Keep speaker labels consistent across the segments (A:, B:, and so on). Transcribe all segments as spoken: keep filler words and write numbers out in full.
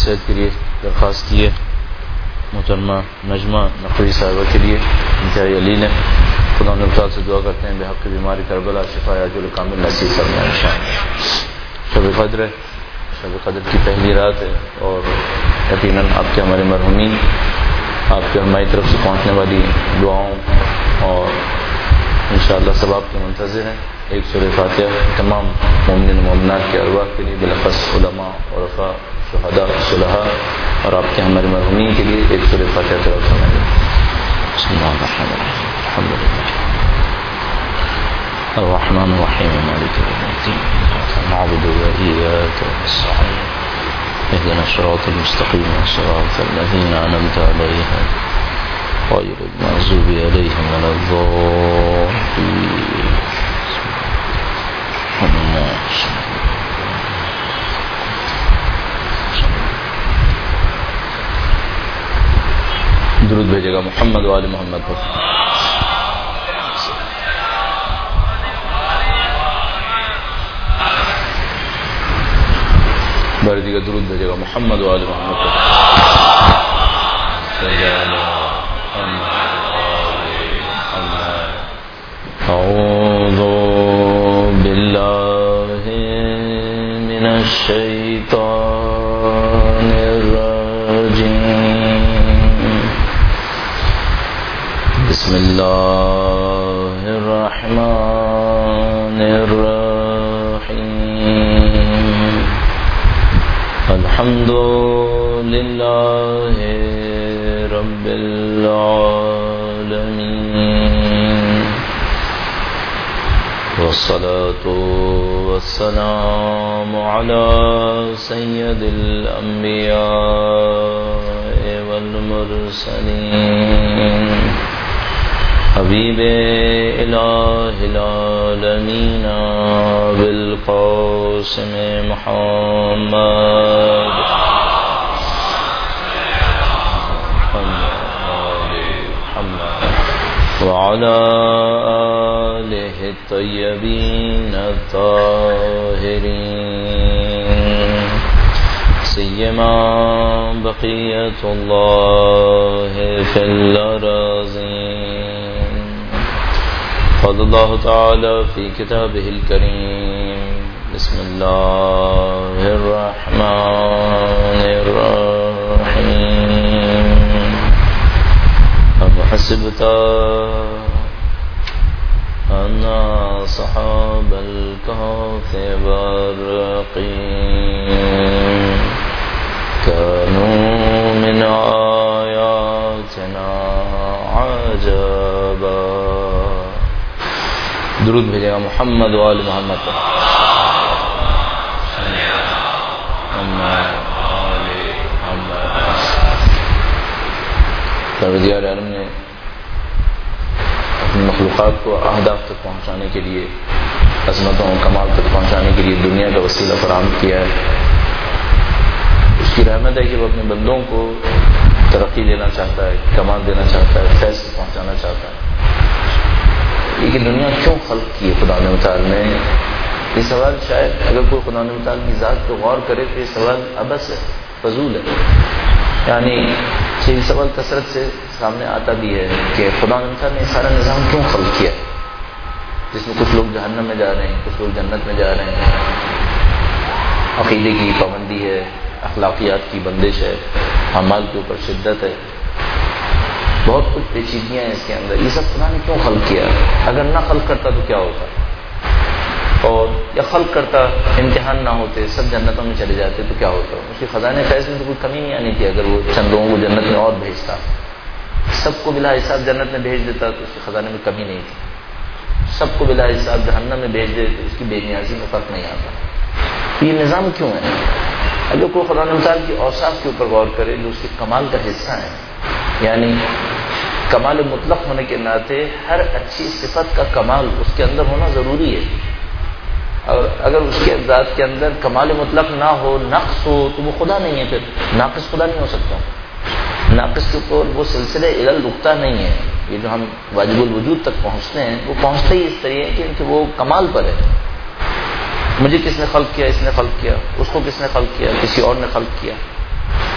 A: صحت کے لیے درخواست کی ہے محترمہ نجمہ نقوی صاحبہ کے لیے انتہائی علیل ہے. خدا نے تعالیٰ سے دعا کرتے ہیں بے حق کی بیماری کربلا شفا عاجل کامل نصیب فرمائے انشاءاللہ. شب قدر ہے, شب قدر کی پہلی رات ہے اور یقیناً آپ کے ہمارے مرحومین آپ کے ہماری طرف سے پہنچنے والی دعاؤں اور انشاءاللہ ثواب کے منتظر ہیں. ایک سورہ فاتحہ تمام مومنین و مومنات کے ارواح کے لیے بالاخص علماء عرفاء شہداء صلحاء اور آپ کے ہمارے مرحومین کے لیے ایک سورہ فاتحہ تلاوت فرمائیں. بسم اللہ الرحمن الرحیم الحمد للہ الرحمن الرحیم مالک یوم الدین ایاک نعبد و ایاک نستعین اهدنا الصراط المستقیم صراط الذین انعمت علیہم غیر المغضوب علیہم ولا الضالین. درود بھیجے گا محمد و آل محمد پر. بردی کا درود بھیجے گا محمد و آل محمد پر. اعوذ باللہ من الشیطان الرجیم. بسم اللہ الرحمن الرحیم. الحمد للہ رب العالمین والصلاة والسلام على سید الانبیاء والمرسلین حبیب الہ العالمین بالقاسم محمد وعلى آله الطيبين الطاهرين سيما بقية الله في الأراضين. قال الله تعالى في كتابه الكريم بسم الله الرحمن الرحيم. أم حسبت أن أصحاب الكهف والرقيم كانوا من آياتنا عجبا. درود بھیجے گا محمد و آل محمد پر. پروردگار عالم نے اپنی مخلوقات کو اہداف تک پہنچانے کے لیے عظمتوں و کمال تک پہنچانے کے لیے دنیا کا وسیلہ فراہم کیا ہے. اس کی رحمت ہے کہ وہ اپنے بندوں کو ترقی دینا چاہتا ہے, کمال دینا چاہتا ہے, فیض پہنچانا چاہتا ہے. یہ دنیا کیوں خلق کی ہے خدا نے متعال نے, یہ سوال شاید اگر کوئی خدا نے متعال کی ذات کو غور کرے تو یہ سوال عبث ہے, فضول ہے. یعنی یہ سوال کثرت سے سامنے آتا بھی ہے کہ خدا نے سارا نظام کیوں خلق کیا, جس میں کچھ لوگ جہنم میں جا رہے ہیں, کچھ لوگ جنت میں جا رہے ہیں. عقیدے کی پابندی ہے, اخلاقیات کی بندش ہے, اعمال کے اوپر شدت ہے, بہت کچھ پیچیدگیاں ہیں اس کے اندر. یہ سب خدا نے کیوں خلق کیا؟ اگر نہ خلق کرتا تو کیا ہوتا, اور یا خلق کرتا امتحان نہ ہوتے سب جنتوں میں چلے جاتے تو کیا ہوتا. اس کے خزانے فیض میں تو کوئی کمی نہیں آنی تھی. اگر وہ چند لوگوں کو جنت میں اور بھیجتا, سب کو بلا حساب جنت میں بھیج دیتا تو اس کے خزانے میں کمی نہیں تھی. سب کو بلا حساب جہنم میں بھیج دے تو اس کی بے نیازی میں فرق نہیں آتا. یہ نظام کیوں ہے؟ اگر کوئی خدا مثال کی اوصاف کے اوپر غور کرے جو اس کے کمال کا حصہ ہے, یعنی کمال مطلق ہونے کے ناطے ہر اچھی صفت کا کمال اس کے اندر ہونا ضروری ہے. اور اگر اس کے ذات کے اندر کمال مطلق نہ ہو, نقص ہو, تو وہ خدا نہیں ہے. پھر ناقص خدا نہیں ہو سکتا. ناقص کے اوپر وہ سلسلے علل رکتا نہیں ہے. یہ جو ہم واجب الوجود تک پہنچتے ہیں وہ پہنچتے ہی اس طریقے کہ کہ وہ کمال پر ہے. مجھے کس نے خلق کیا؟ اس نے خلق کیا. اس کو کس نے خلق کیا؟ کسی اور نے خلق کیا.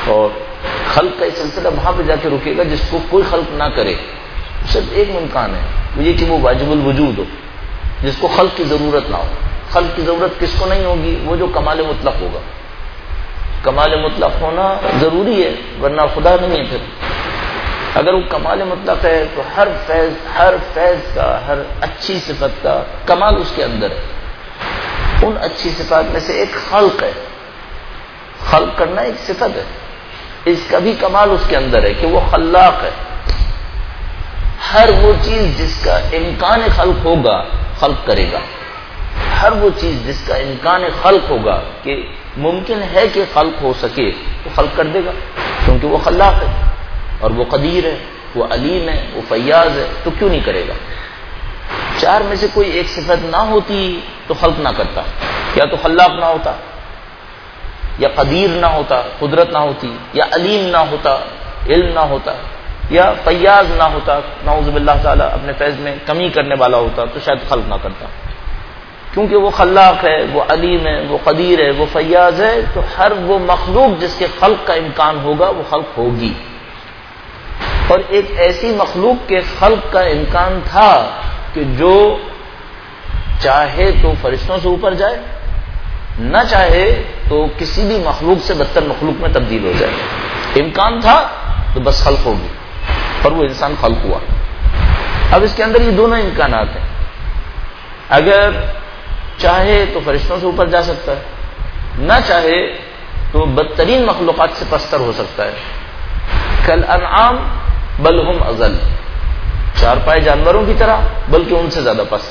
A: اور خلق کا سلسلہ وہاں پہ جا کے رکے گا جس کو کوئی خلق نہ کرے. صرف ایک امکان ہے وہ یہ کہ وہ واجب الوجود ہو، جس کو خلق کی ضرورت نہ ہو. خلق کی ضرورت کس کو نہیں ہوگی؟ وہ جو کمال مطلق ہوگا. کمال مطلق ہونا ضروری ہے ورنہ خدا نہیں ہے. پھر اگر وہ کمال مطلق ہے تو ہر فیض ہر فیض کا، ہر اچھی صفت کا کمال اس کے اندر ہے. ان اچھی صفات میں سے ایک خلق ہے. خلق کرنا ایک صفت ہے، اس کا بھی کمال اس کے اندر ہے کہ وہ خلاق ہے. ہر وہ چیز جس کا امکان خلق ہوگا خلق کرے گا. ہر وہ چیز جس کا امکان خلق ہوگا کہ ممکن ہے کہ خلق ہو سکے تو خلق کر دے گا، کیونکہ وہ خلاق ہے اور وہ قدیر ہے، وہ علیم ہے، وہ فیاض ہے. تو کیوں نہیں کرے گا؟ چار میں سے کوئی ایک صفت نہ ہوتی تو خلق نہ کرتا. یا تو خلاق نہ ہوتا، یا قدیر نہ ہوتا، قدرت نہ ہوتی، یا علیم نہ ہوتا، علم نہ ہوتا، یا فیاض نہ ہوتا، نعوذ باللہ تعالی اپنے فیض میں کمی کرنے والا ہوتا تو شاید خلق نہ کرتا. کیونکہ وہ خلاق ہے، وہ علیم ہے، وہ قدیر ہے، وہ فیاض ہے، تو ہر وہ مخلوق جس کے خلق کا امکان ہوگا وہ خلق ہوگی. اور ایک ایسی مخلوق کے خلق کا امکان تھا کہ جو چاہے تو فرشتوں سے اوپر جائے، نہ چاہے تو کسی بھی مخلوق سے بدتر مخلوق میں تبدیل ہو جائے. امکان تھا تو بس خلق ہوگی، اور وہ انسان خلق ہوا. اب اس کے اندر یہ دونوں امکانات ہیں. اگر چاہے تو فرشتوں سے اوپر جا سکتا ہے، نہ چاہے تو بدترین مخلوقات سے پستر ہو سکتا ہے. کل انعام بل ہم اضل، چار پائے جانوروں کی طرح بلکہ ان سے زیادہ پست.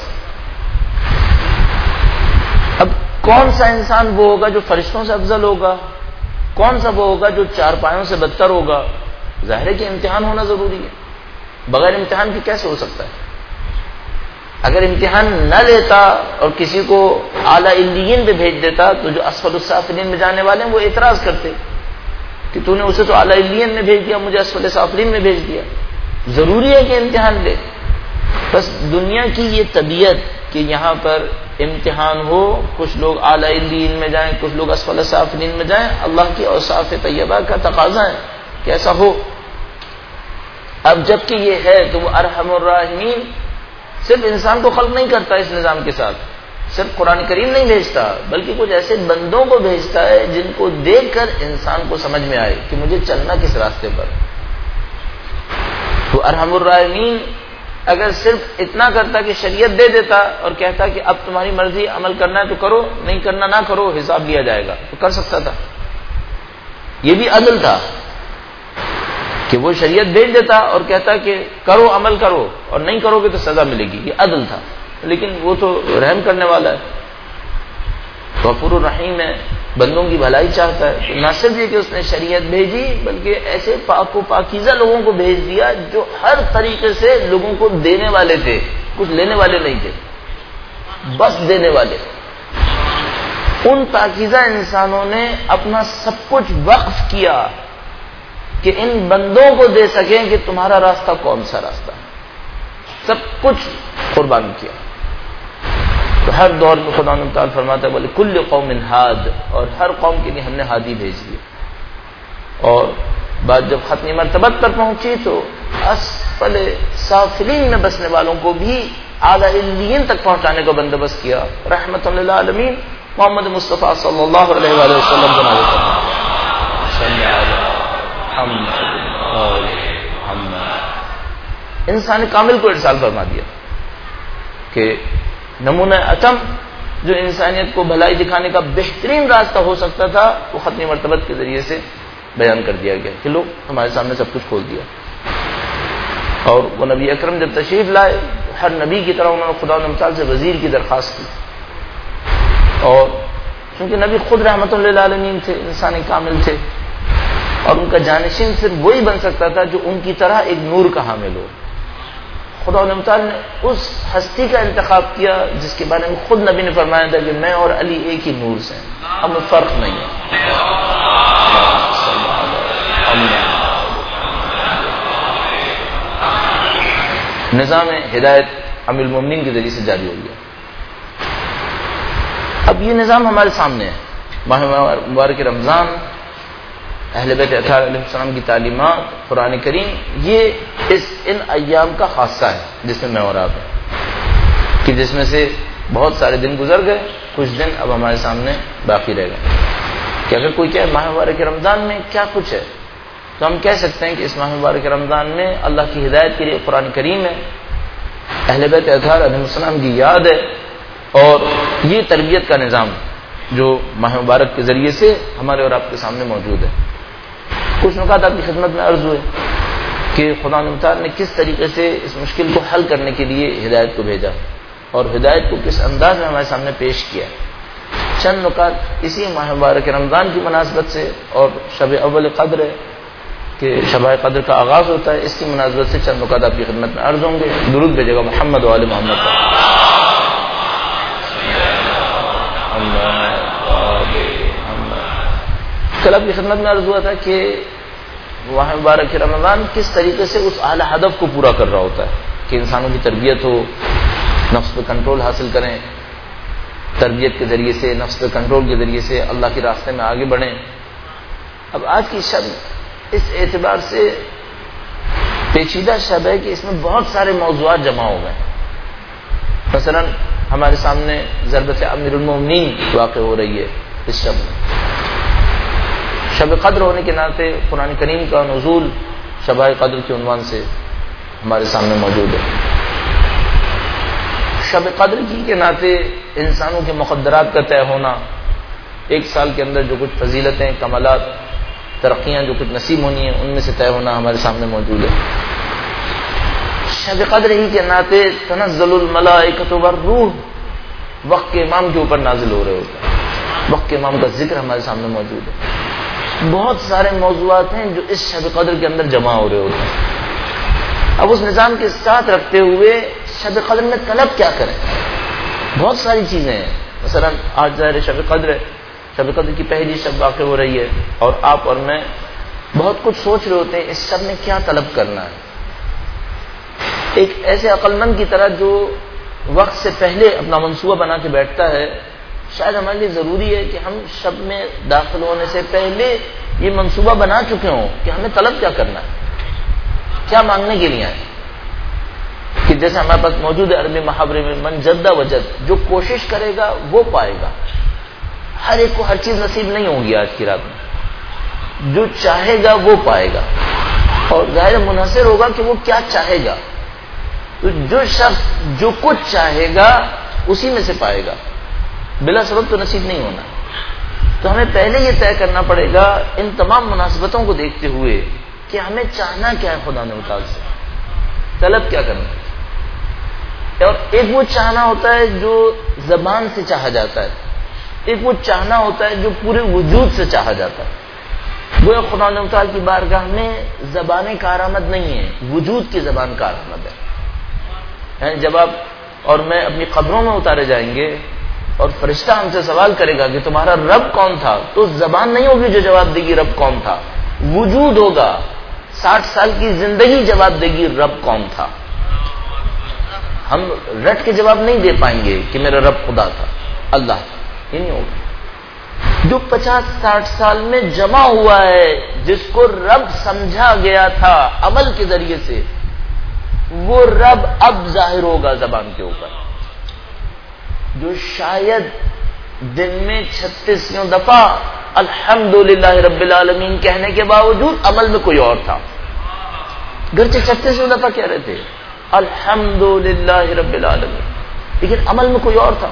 A: اب کون سا انسان وہ ہوگا جو فرشتوں سے افضل ہوگا؟ کون سا وہ ہوگا جو چار پایوں سے بدتر ہوگا؟ ظاہر ہے کہ امتحان ہونا ضروری ہے. بغیر امتحان کے کیسے ہو سکتا ہے؟ اگر امتحان نہ لیتا اور کسی کو اعلیٰ علیین پہ بھیج دیتا تو جو اسفل السافلین میں جانے والے ہیں وہ اعتراض کرتے کہ تو نے اسے تو اعلیٰ علیین میں بھیج دیا، مجھے اسفل السافلین میں بھیج دیا. ضروری ہے کہ امتحان لے. بس دنیا کی یہ طبیعت کہ یہاں پر امتحان ہو، کچھ لوگ اعلیٰ علیین میں جائیں، کچھ لوگ اسفل السافلین میں جائیں، اللہ کی اوصاف طیبہ کا تقاضا ہے کہ ایسا ہو. اب جب کہ یہ ہے تو وہ ارحم الراحمین صرف انسان کو خلق نہیں کرتا اس نظام کے ساتھ، صرف قرآن کریم نہیں بھیجتا بلکہ کچھ ایسے بندوں کو بھیجتا ہے جن کو دیکھ کر انسان کو سمجھ میں آئے کہ مجھے چلنا کس راستے پر. تو ارحم الراحمین اگر صرف اتنا کرتا کہ شریعت دے دیتا اور کہتا کہ اب تمہاری مرضی، عمل کرنا ہے تو کرو، نہیں کرنا نہ کرو، حساب لیا جائے گا، تو کر سکتا تھا. یہ بھی عدل تھا کہ وہ شریعت بھیج دیتا اور کہتا کہ کرو، عمل کرو، اور نہیں کرو گے تو سزا ملے گی. یہ عدل تھا. لیکن وہ تو رحم کرنے والا ہے، غفور الرحیم ہے، بندوں کی بھلائی چاہتا ہے. تو نہ صرف یہ کہ اس نے شریعت بھیجی بلکہ ایسے پاک و پاکیزہ لوگوں کو بھیج دیا جو ہر طریقے سے لوگوں کو دینے والے تھے، کچھ لینے والے نہیں تھے، بس دینے والے. ان پاکیزہ انسانوں نے اپنا سب کچھ وقف کیا کہ ان بندوں کو دے سکیں کہ تمہارا راستہ کون سا راستہ ہے. سب کچھ قربان کیا. تو ہر دور میں خدا نے تعالیٰ فرماتا ہے بولے کل قوم ہاد، اور ہر قوم کے لیے ہم نے ہادی بھیج دیا. اور بات جب ختمی مرتبت پر پہنچی تو اسفل سافلین میں بسنے والوں کو بھی اعلیٰ علیین تک پہنچانے کا بندوبست کیا. رحمت للعالمین محمد مصطفیٰ صلی اللہ علیہ وآلہ وسلم کو نازل فرمایا. انسان کامل کو ارسال فرما دیا کہ نمونہ اتم جو انسانیت کو بھلائی دکھانے کا بہترین راستہ ہو سکتا تھا وہ ختم مرتبت کے ذریعے سے بیان کر دیا گیا کہ لو ہمارے سامنے سب کچھ کھول دیا. اور وہ نبی اکرم جب تشریف لائے ہر نبی کی طرح انہوں نے خدا تعالیٰ سے وزیر کی درخواست کی. اور چونکہ نبی خود رحمت للعالمین تھے، انسانی کامل تھے، اور ان کا جانشین صرف وہی بن سکتا تھا جو ان کی طرح ایک نور کا حامل ہو. خدا و تعالیٰ نے اس ہستی کا انتخاب کیا جس کے بارے میں خود نبی نے فرمایا تھا کہ میں اور علی ایک ہی نور سے ہیں، ہمیں فرق نہیں ہے. نظام ہدایت ام المومنین کے ذریعے سے جاری ہو گیا. اب یہ نظام ہمارے سامنے ہے. ماہ مبارک رمضان اہل بیت اطہار علیہ السلام کی تعلیمات، قرآن کریم، یہ اس ان ایام کا خاصہ ہے جس میں میں اور آپ ہیں، کہ جس میں سے بہت سارے دن گزر گئے، کچھ دن اب ہمارے سامنے باقی رہ گئے. کہ اگر کوئی کہے ماہ مبارک رمضان میں کیا کچھ ہے، تو ہم کہہ سکتے ہیں کہ اس ماہ مبارک رمضان میں اللہ کی ہدایت کے لیے قرآن کریم ہے، اہل بیت اطہار علیہ السلام کی یاد ہے، اور یہ تربیت کا نظام جو ماہ مبارک کے ذریعے سے ہمارے اور آپ کے سامنے موجود ہے. کچھ نکات آپ کی خدمت میں عرض ہوئے کہ خدا مختار نے کس طریقے سے اس مشکل کو حل کرنے کے لیے ہدایت کو بھیجا اور ہدایت کو کس انداز میں ہمارے سامنے پیش کیا. چند نکات اسی ماہ مبارک رمضان کی مناسبت سے، اور شب اول قدر ہے کہ شب قدر کا آغاز ہوتا ہے، اس کی مناسبت سے چند نکات آپ کی خدمت میں عرض ہوں گے. درود بھیجے گا محمد و آل محمد پر. کل آپ کی خدمت میں عرض ہوا تھا کہ ماہ مبارک رمضان کس طریقے سے اس اعلی ہدف کو پورا کر رہا ہوتا ہے کہ انسانوں کی تربیت ہو، نفس پہ کنٹرول حاصل کریں، تربیت کے ذریعے سے، نفس پہ کنٹرول کے ذریعے سے اللہ کے راستے میں آگے بڑھیں. اب آج کی شب اس اعتبار سے پیچیدہ شب ہے کہ اس میں بہت سارے موضوعات جمع ہو گئے. مثلا ہمارے سامنے ضربت امیر المومنین واقع ہو رہی ہے اس شب میں. شب قدر ہونے کے ناطے قرآن کریم کا نزول شب قدر کے عنوان سے ہمارے سامنے موجود ہے. شب قدر کی کے ناطے انسانوں کے مقدرات کا طے ہونا، ایک سال کے اندر جو کچھ فضیلتیں، کمالات، ترقیاں جو کچھ نصیب ہونی ہیں ان میں سے طے ہونا ہمارے سامنے موجود ہے. شب قدر ہی کے ناطے تنزل الملائکۃ والروح وقت کے امام کے اوپر نازل ہو رہے ہوتے ہیں، وقت کے امام کا ذکر ہمارے سامنے موجود ہے. بہت سارے موضوعات ہیں جو اس شب قدر کے اندر جمع ہو رہے ہوتے ہیں. اب اس نظام کے ساتھ رکھتے ہوئے شب قدر میں طلب کیا کریں؟ بہت ساری چیزیں ہیں. مثلا آج ظاہر شب قدر ہے، شب قدر کی پہلی شب واقع ہو رہی ہے، اور آپ اور میں بہت کچھ سوچ رہے ہوتے ہیں اس شب میں کیا طلب کرنا ہے. ایک ایسے عقل مند کی طرح جو وقت سے پہلے اپنا منصوبہ بنا کے بیٹھتا ہے، شاید ہمارے لیے ضروری ہے کہ ہم شب میں داخل ہونے سے پہلے یہ منصوبہ بنا چکے ہوں کہ ہمیں طلب کیا کرنا ہے، کیا مانگنے کے لیے آئے. کہ جیسے ہمارے پاس موجود ہے عربی محاورے میں من جدہ وجد، جو کوشش کرے گا وہ پائے گا. ہر ایک کو ہر چیز نصیب نہیں ہوگی آج کی رات میں، جو چاہے گا وہ پائے گا، اور ظاہر منحصر ہوگا کہ وہ کیا چاہے گا. تو جو شخص جو کچھ چاہے گا اسی میں سے پائے گا، بلا سبب تو نصیب نہیں ہونا. تو ہمیں پہلے یہ طے کرنا پڑے گا ان تمام مناسبتوں کو دیکھتے ہوئے کہ ہمیں چاہنا کیا ہے خدا نے متعال سے، طلب کیا کرنا ہے. اور ایک وہ چاہنا ہوتا ہے جو زبان سے چاہا جاتا ہے، ایک وہ چاہنا ہوتا ہے جو پورے وجود سے چاہا جاتا ہے. وہ خدا متعال کی بارگاہ میں زبان کارآمد نہیں ہے، وجود کی زبان کارآمد ہے. جب آپ اور میں اپنی قبروں میں اتارے جائیں گے اور فرشتہ ہم سے سوال کرے گا کہ تمہارا رب کون تھا، تو زبان نہیں ہوگی جو جواب دے گی رب کون تھا، وجود ہوگا. ساٹھ سال کی زندگی جواب دے گی رب کون تھا. ہم رٹ کے جواب نہیں دے پائیں گے کہ میرا رب خدا تھا، اللہ تھا، یہ نہیں ہوگا. جو پچاس ساٹھ سال میں جمع ہوا ہے، جس کو رب سمجھا گیا تھا عمل کے ذریعے سے، وہ رب اب ظاہر ہوگا زبان کے اوپر. جو شاید دن میں چھتیسویں دفعہ الحمدللہ رب العالمین کہنے کے باوجود عمل میں کوئی اور تھا، گرچہ چھتیسویں دفعہ کہہ رہے تھے الحمدللہ رب العالمین، لیکن عمل میں کوئی اور تھا.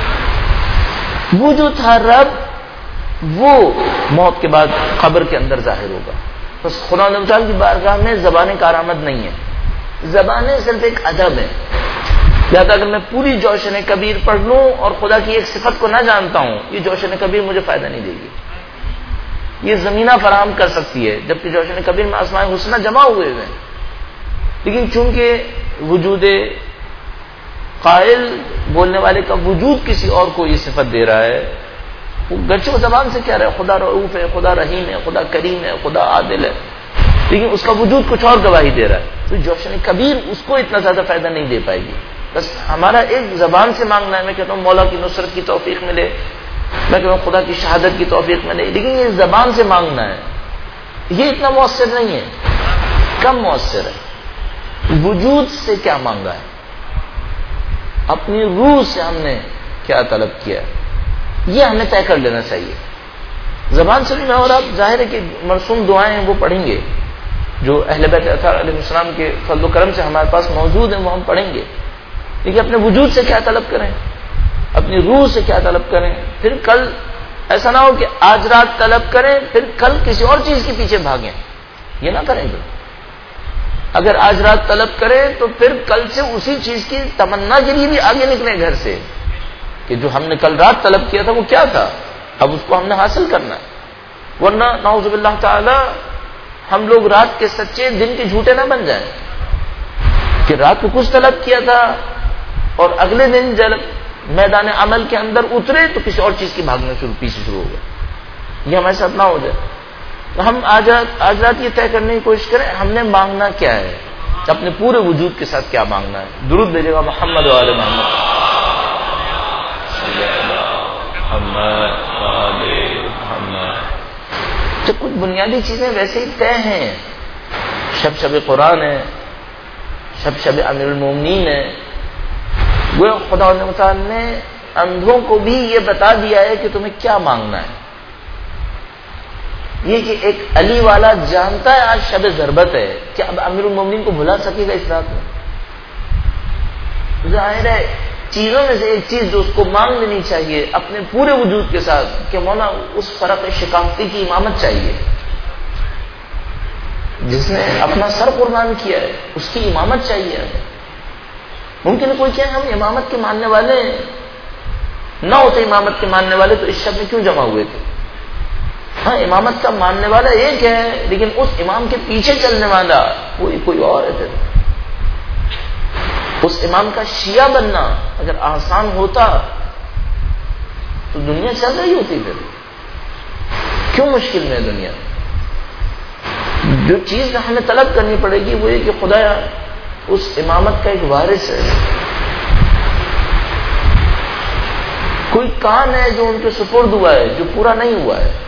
A: وہ جو تھا رب، وہ موت کے بعد قبر کے اندر ظاہر ہوگا. بس خدا تعالی کی بارگاہ میں زبان کارآمد نہیں ہے، زبانیں صرف ایک ادب ہے. لہذا اگر میں پوری جوشن کبیر پڑھ لوں اور خدا کی ایک صفت کو نہ جانتا ہوں، یہ جوشن کبیر مجھے فائدہ نہیں دے گی. یہ زمینہ فراہم کر سکتی ہے، جبکہ جوشن کبیر میں اسماء حسنہ جمع ہوئے ہوئے ہیں، لیکن چونکہ وجود قائل بولنے والے کا وجود کسی اور کو یہ صفت دے رہا ہے، وہ گرچہ وہ زبان سے کہہ رہا ہے خدا رؤوف ہے، خدا رحیم ہے، خدا کریم ہے، خدا عادل ہے، لیکن اس کا وجود کچھ اور گواہی دے رہا ہے. تو جوشن کبیر اس کو اتنا زیادہ فائدہ نہیں دے پائے گی. بس ہمارا ایک زبان سے مانگنا ہے. میں کہتا ہوں مولا کی نصرت کی توفیق ملے، میں کہتا ہوں خدا کی شہادت کی توفیق ملے، لیکن یہ زبان سے مانگنا ہے. یہ اتنا مؤثر نہیں ہے، کم مؤثر ہے۔ وجود سے کیا مانگا ہے، اپنی روح سے ہم نے کیا طلب کیا، یہ ہمیں طے کر لینا چاہیے۔ زبان سے بھی میں اور آپ ظاہر ہے کہ مرسوم دعائیں ہیں وہ پڑھیں گے جو اہل بیت اطہار علیہ السلام کے فضل و کرم سے ہمارے پاس موجود ہیں، وہ ہم پڑھیں گے، لیکن اپنے وجود سے کیا طلب کریں، اپنی روح سے کیا طلب کریں۔ پھر کل ایسا نہ ہو کہ آج رات طلب کریں پھر کل کسی اور چیز کے پیچھے بھاگیں، یہ نہ کریں گے۔ اگر آج رات طلب کریں تو پھر کل سے اسی چیز کی تمنا کے لیے بھی آگے نکلیں گھر سے کہ جو ہم نے کل رات طلب کیا تھا وہ کیا تھا، اب اس کو ہم نے حاصل کرنا ہے۔ ورنہ نعوذ باللہ تعالی ہم لوگ رات کے سچے دن کے جھوٹے نہ بن جائیں کہ رات کو کچھ طلب کیا تھا اور اگلے دن جب میدان عمل کے اندر اترے تو کسی اور چیز کی بھاگنا شروع پیچھے شروع ہو گیا۔ یہ ہمارے ساتھ نہ ہو جائے۔ تو ہم آج آج رات یہ طے کرنے کی کوشش کریں ہم نے مانگنا کیا ہے، اپنے پورے وجود کے ساتھ کیا مانگنا ہے۔ درود بھیجے گا محمد و آل محمد۔ تو کچھ بنیادی چیزیں ویسے ہی طے ہیں، شب شب قرآن ہے، شب شب امیر المومنین ہے۔ وہ خدا تعالی نے اندھوں کو بھی یہ بتا دیا ہے کہ تمہیں کیا مانگنا ہے۔ یہ کہ ایک علی والا جانتا ہے آج شب ضربت ہے، کہ اب امیر المومنین کو بھلا سکے گا اس رات میں؟ ظاہر ہے چیزوں میں سے ایک چیز جو اس کو مانگ لینی چاہیے اپنے پورے وجود کے ساتھ کہ مولا اس فرق شکافتی کی امامت چاہیے، جس نے اپنا سر قربان کیا ہے اس کی امامت چاہیے۔ ممکن ہے کوئی کہے ہم امامت کے ماننے والے ہیں، نہ ہوتے امامت کے ماننے والے تو اس شب میں کیوں جمع ہوئے تھے؟ ہاں امامت کا ماننے والا ایک ہے لیکن اس امام کے پیچھے چلنے والا کوئی کوئی اور ہے۔ پھر اس امام کا شیعہ بننا اگر آسان ہوتا تو دنیا چل رہی ہوتی، پھر کیوں مشکل میں ہے دنیا؟ جو چیز ہمیں طلب کرنی پڑے گی وہ یہ کہ خدایا اس امامت کا ایک وارث ہے، کوئی کام ہے جو ان کے سپرد ہوا ہے جو پورا نہیں ہوا ہے۔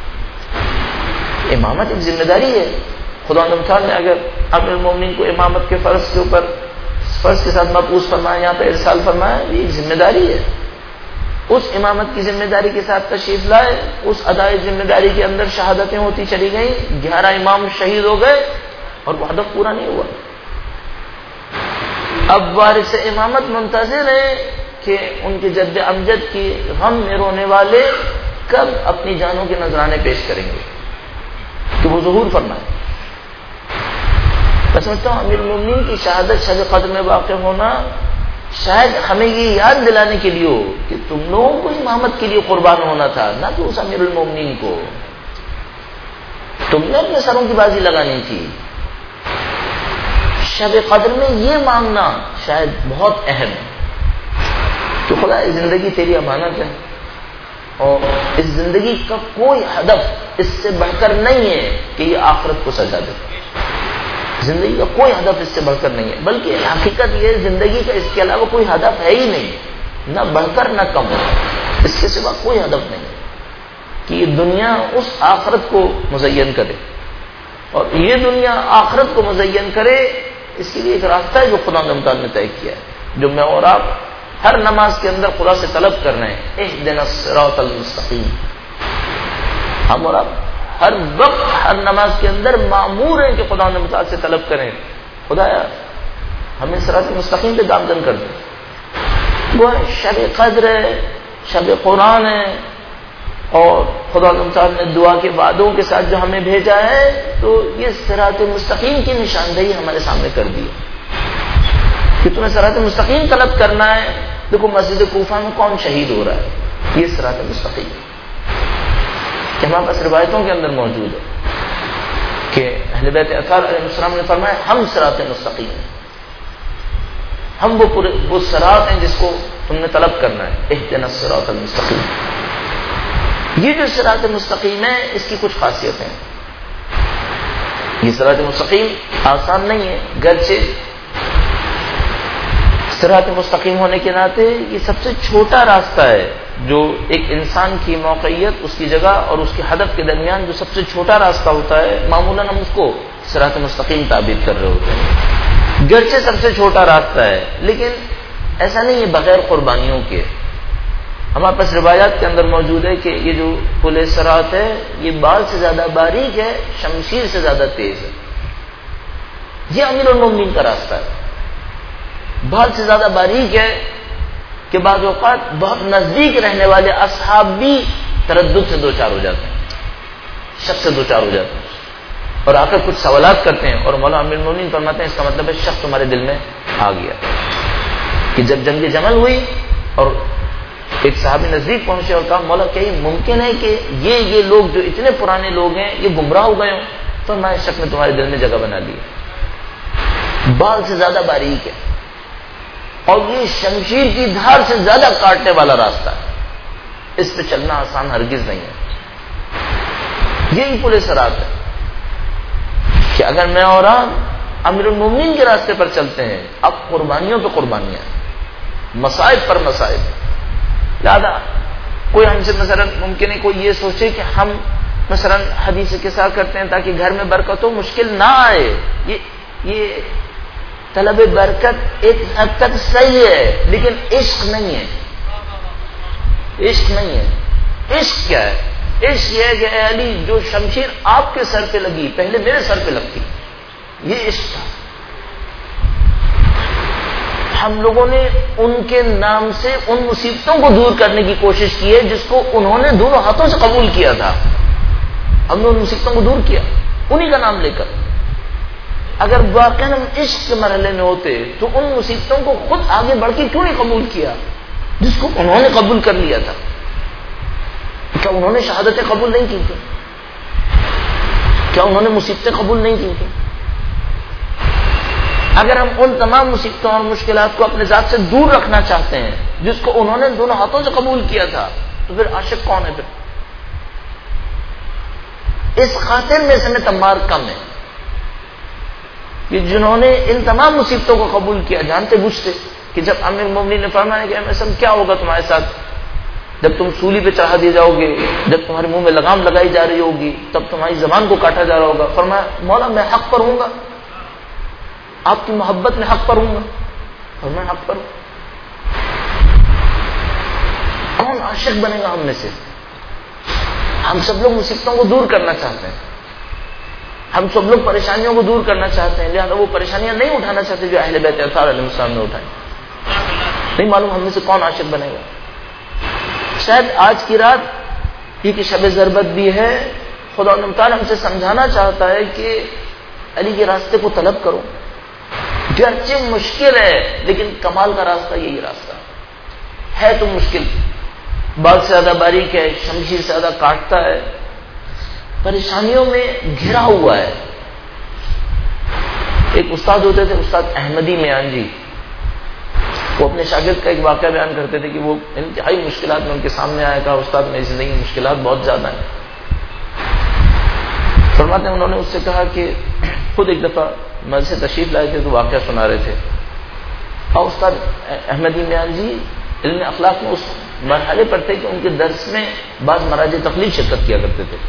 A: امامت ایک ذمہ داری ہے۔ خدا تعالیٰ نے اگر امیر المومنین کو امامت کے فرض کے اوپر فرض کے ساتھ مبعوث فرمایا، یہاں پہ ارسال فرمایا، یہ ایک ذمہ داری ہے۔ اس امامت کی ذمہ داری کے ساتھ تشریف لائے، اس ادائے ذمہ داری کے اندر شہادتیں ہوتی چلی گئیں، گیارہ امام شہید ہو گئے اور وہ ہدف پورا نہیں ہوا۔ اب وارث امامت منتظر ہے کہ ان کے جد امجد کی غم میں رونے والے کب اپنی جانوں کے نذرانے پیش کریں گے کہ وہ ظہور فرمائے۔ میں سمجھتا ہوں امیر المومنین کی شہادت شب قدر میں واقع ہونا شاید ہمیں یہ یاد دلانے کے لیے ہو کہ تم لوگوں کو امامت کے لیے قربان ہونا تھا، نہ کہ اس امیر المومنین کو۔ تم نے اپنے سروں کی بازی لگانی تھی۔ شب قدر میں یہ مانگنا شاید بہت اہم ہے کہ خدا یہ زندگی تیری امانت ہے اور اس زندگی کا کوئی ہدف اس سے بڑھ کر نہیں ہے کہ یہ آخرت کو سجا دے۔ زندگی کا کوئی ہدف اس سے بڑھ کر نہیں ہے، بلکہ حقیقت یہ زندگی کا اس کے علاوہ کوئی ہدف ہے ہی نہیں، نہ بڑھ کر نہ کم، اس کے سوا کوئی ہدف نہیں کہ یہ دنیا اس آخرت کو مزین کرے اور یہ دنیا آخرت کو مزین کرے۔ اس کے لیے ایک راستہ ہے جو خدا تعالیٰ نے طے کیا ہے، جو میں اور آپ ہر نماز کے اندر خدا سے طلب کر رہے ہیں، اہدنا الصراط المستقیم۔ ہم اور آپ ہر وقت ہر نماز کے اندر مامور ہیں کہ خدا نے متعال سے طلب کریں، خدایا ہمیں صراط مستقیم پہ گامزن کر دیں۔ وہ شب قدر ہے، شب قرآن ہے، اور خدا تعالی نے دعا کے وعدوں کے ساتھ جو ہمیں بھیجا ہے تو یہ صراط مستقیم کی نشاندہی ہمارے سامنے کر دی کہ تمہیں صراط مستقیم طلب کرنا ہے۔ دیکھو مسجد کوفہ میں کون شہید ہو رہا ہے، یہ صراط مستقیم کہ ہمارے پاس روایتوں کے اندر موجود ہے کہ اہل بیت اطہار علیہ السلام نے فرمایا ہم صراط مستقیم ہیں، ہم وہ پورے وہ صراط ہیں جس کو تم نے طلب کرنا ہے، اہدنا الصراط المستقیم۔ یہ جو صراط مستقیم ہے اس کی کچھ خاصیتیں ہیں۔ یہ صراط مستقیم آسان نہیں ہے، گرچہ صراط مستقیم ہونے کے ناطے یہ سب سے چھوٹا راستہ ہے جو ایک انسان کی موقعیت، اس کی جگہ اور اس کے ہدف کے درمیان جو سب سے چھوٹا راستہ ہوتا ہے، معمولاً ہم اس کو صراط مستقیم تعبیر کر رہے ہوتے ہیں، گرچہ سب سے چھوٹا راستہ ہے، لیکن ایسا نہیں ہے بغیر قربانیوں کے۔ ہمارے پاس روایات کے اندر موجود ہے کہ یہ جو پل صراط ہے یہ بال سے زیادہ باریک ہے، شمشیر سے زیادہ تیز ہے۔ یہ امیر المومنین کا راستہ ہے، بال سے زیادہ باریک ہے کہ بعض اوقات بہت نزدیک رہنے والے اصحاب بھی تردد سے دو چار ہو جاتے ہیں، شک سے دو چار ہو جاتے ہیں اور آ کر کچھ سوالات کرتے ہیں، اور مولا امیر المومنین فرماتے ہیں اس کا مطلب ہے شک تمہارے دل میں آ گیا۔ کہ جب جنگ جمل ہوئی اور ایک صحابی نزدیک پہنچے اور کہا مولا کیا یہ ممکن ہے کہ یہ یہ لوگ جو اتنے پرانے لوگ ہیں یہ گمراہ ہو گئے ہوں؟ تو میں اس شک میں تمہارے دل میں جگہ بنا لی، بال سے زیادہ باریک ہے اور یہ شمشیر کی دھار سے زیادہ کاٹنے والا راستہ ہے، اس پہ چلنا آسان ہرگز نہیں ہے۔ یہی پل صراط ہے کہ اگر میں اور آپ امیر المومنین کے راستے پر چلتے ہیں، اب قربانیوں پہ قربانیاں، مصائب پر مصائب۔ لہذا کوئی ہم سے مثلا ممکن ہے کوئی یہ سوچے کہ ہم مثلا حدیث قصہ کرتے ہیں تاکہ گھر میں برکت ہو، مشکل نہ آئے، یہ یہ طلب برکت ایک حد تک صحیح ہے، لیکن عشق نہیں ہے، عشق نہیں ہے۔ عشق کیا ہے؟ عشق یہ ہے کہ اے علی جو شمشیر آپ کے سر پہ لگی پہلے میرے سر پہ لگتی، یہ عشق تھا۔ ہم لوگوں نے ان کے نام سے ان مصیبتوں کو دور کرنے کی کوشش کی ہے جس کو انہوں نے دونوں ہاتھوں سے قبول کیا تھا، ہم نے ان مصیبتوں کو دور کیا انہی کا نام لے کر۔ اگر واقعاً ہم عشق کے مرحلے میں ہوتے تو ان مصیبتوں کو خود آگے بڑھ کے کیوں نہیں قبول کیا جس کو انہوں نے قبول کر لیا تھا؟ کیا انہوں نے شہادتیں قبول نہیں کی تھی؟ کیا انہوں نے مصیبتیں قبول نہیں کی تھی؟ اگر ہم ان تمام مصیبتوں اور مشکلات کو اپنے ذات سے دور رکھنا چاہتے ہیں جس کو انہوں نے دونوں ہاتھوں سے قبول کیا تھا، تو پھر عاشق کون ہے؟ پھر اس خاطر میں سے میں تمار کم ہے کہ جنہوں نے ان تمام مصیبتوں کو قبول کیا جانتے بوجھتے کہ جب امیر المومنین نے فرمایا کہ ایسا کیا ہوگا تمہارے ساتھ جب تم سولی پہ چڑھا دیے جاؤ گے، جب تمہارے منہ میں لگام لگائی جا رہی ہوگی، تب تمہاری زبان کو کاٹا جا رہا ہوگا، فرمایا مولا میں حق پر ہوں گا، آپ کی محبت میں حق پر ہوں گا، اور میں حق پر ہوں۔ کون عاشق بنے گا ہم میں سے؟ ہم سب لوگ مصیبتوں کو دور کرنا چاہتے ہیں، ہم سب لوگ پریشانیوں کو دور کرنا چاہتے ہیں، لہذا وہ پریشانیاں نہیں اٹھانا چاہتے جو اہل بیت اطہار علیہ السلام نے اٹھائی۔ نہیں معلوم ہم میں سے کون عاشق بنے گا۔ شاید آج کی رات یہ کہ شب ضربت بھی ہے، خدا تعالیٰ ہم سے سمجھانا چاہتا ہے کہ علی کے راستے کو طلب کرو، گرچہ مشکل ہے لیکن کمال کا راستہ یہی راستہ ہے تو مشکل، بال سے زیادہ باریک ہے، شمشیر سے زیادہ کاٹتا ہے، پریشانیوں میں گھرا ہوا ہے۔ ایک استاد ہوتے تھے استاد احمدی میان جی، وہ اپنے شاگرد کا ایک واقعہ بیان کرتے تھے کہ وہ انتہائی مشکلات میں ان کے سامنے آیا، کہا استاد میری زندگی میں مشکلات بہت زیادہ ہیں۔ فرماتے ہیں انہوں نے اس سے کہا کہ خود ایک دفعہ مسجد سے تشریف لائے تھے تو واقعہ سنا رہے تھے، اور استاد احمدی میان جی علم اخلاق میں اس مرحلے پر تھے کہ ان کے درس میں بعض مراج تقلید شرکت کیا کرتے تھے۔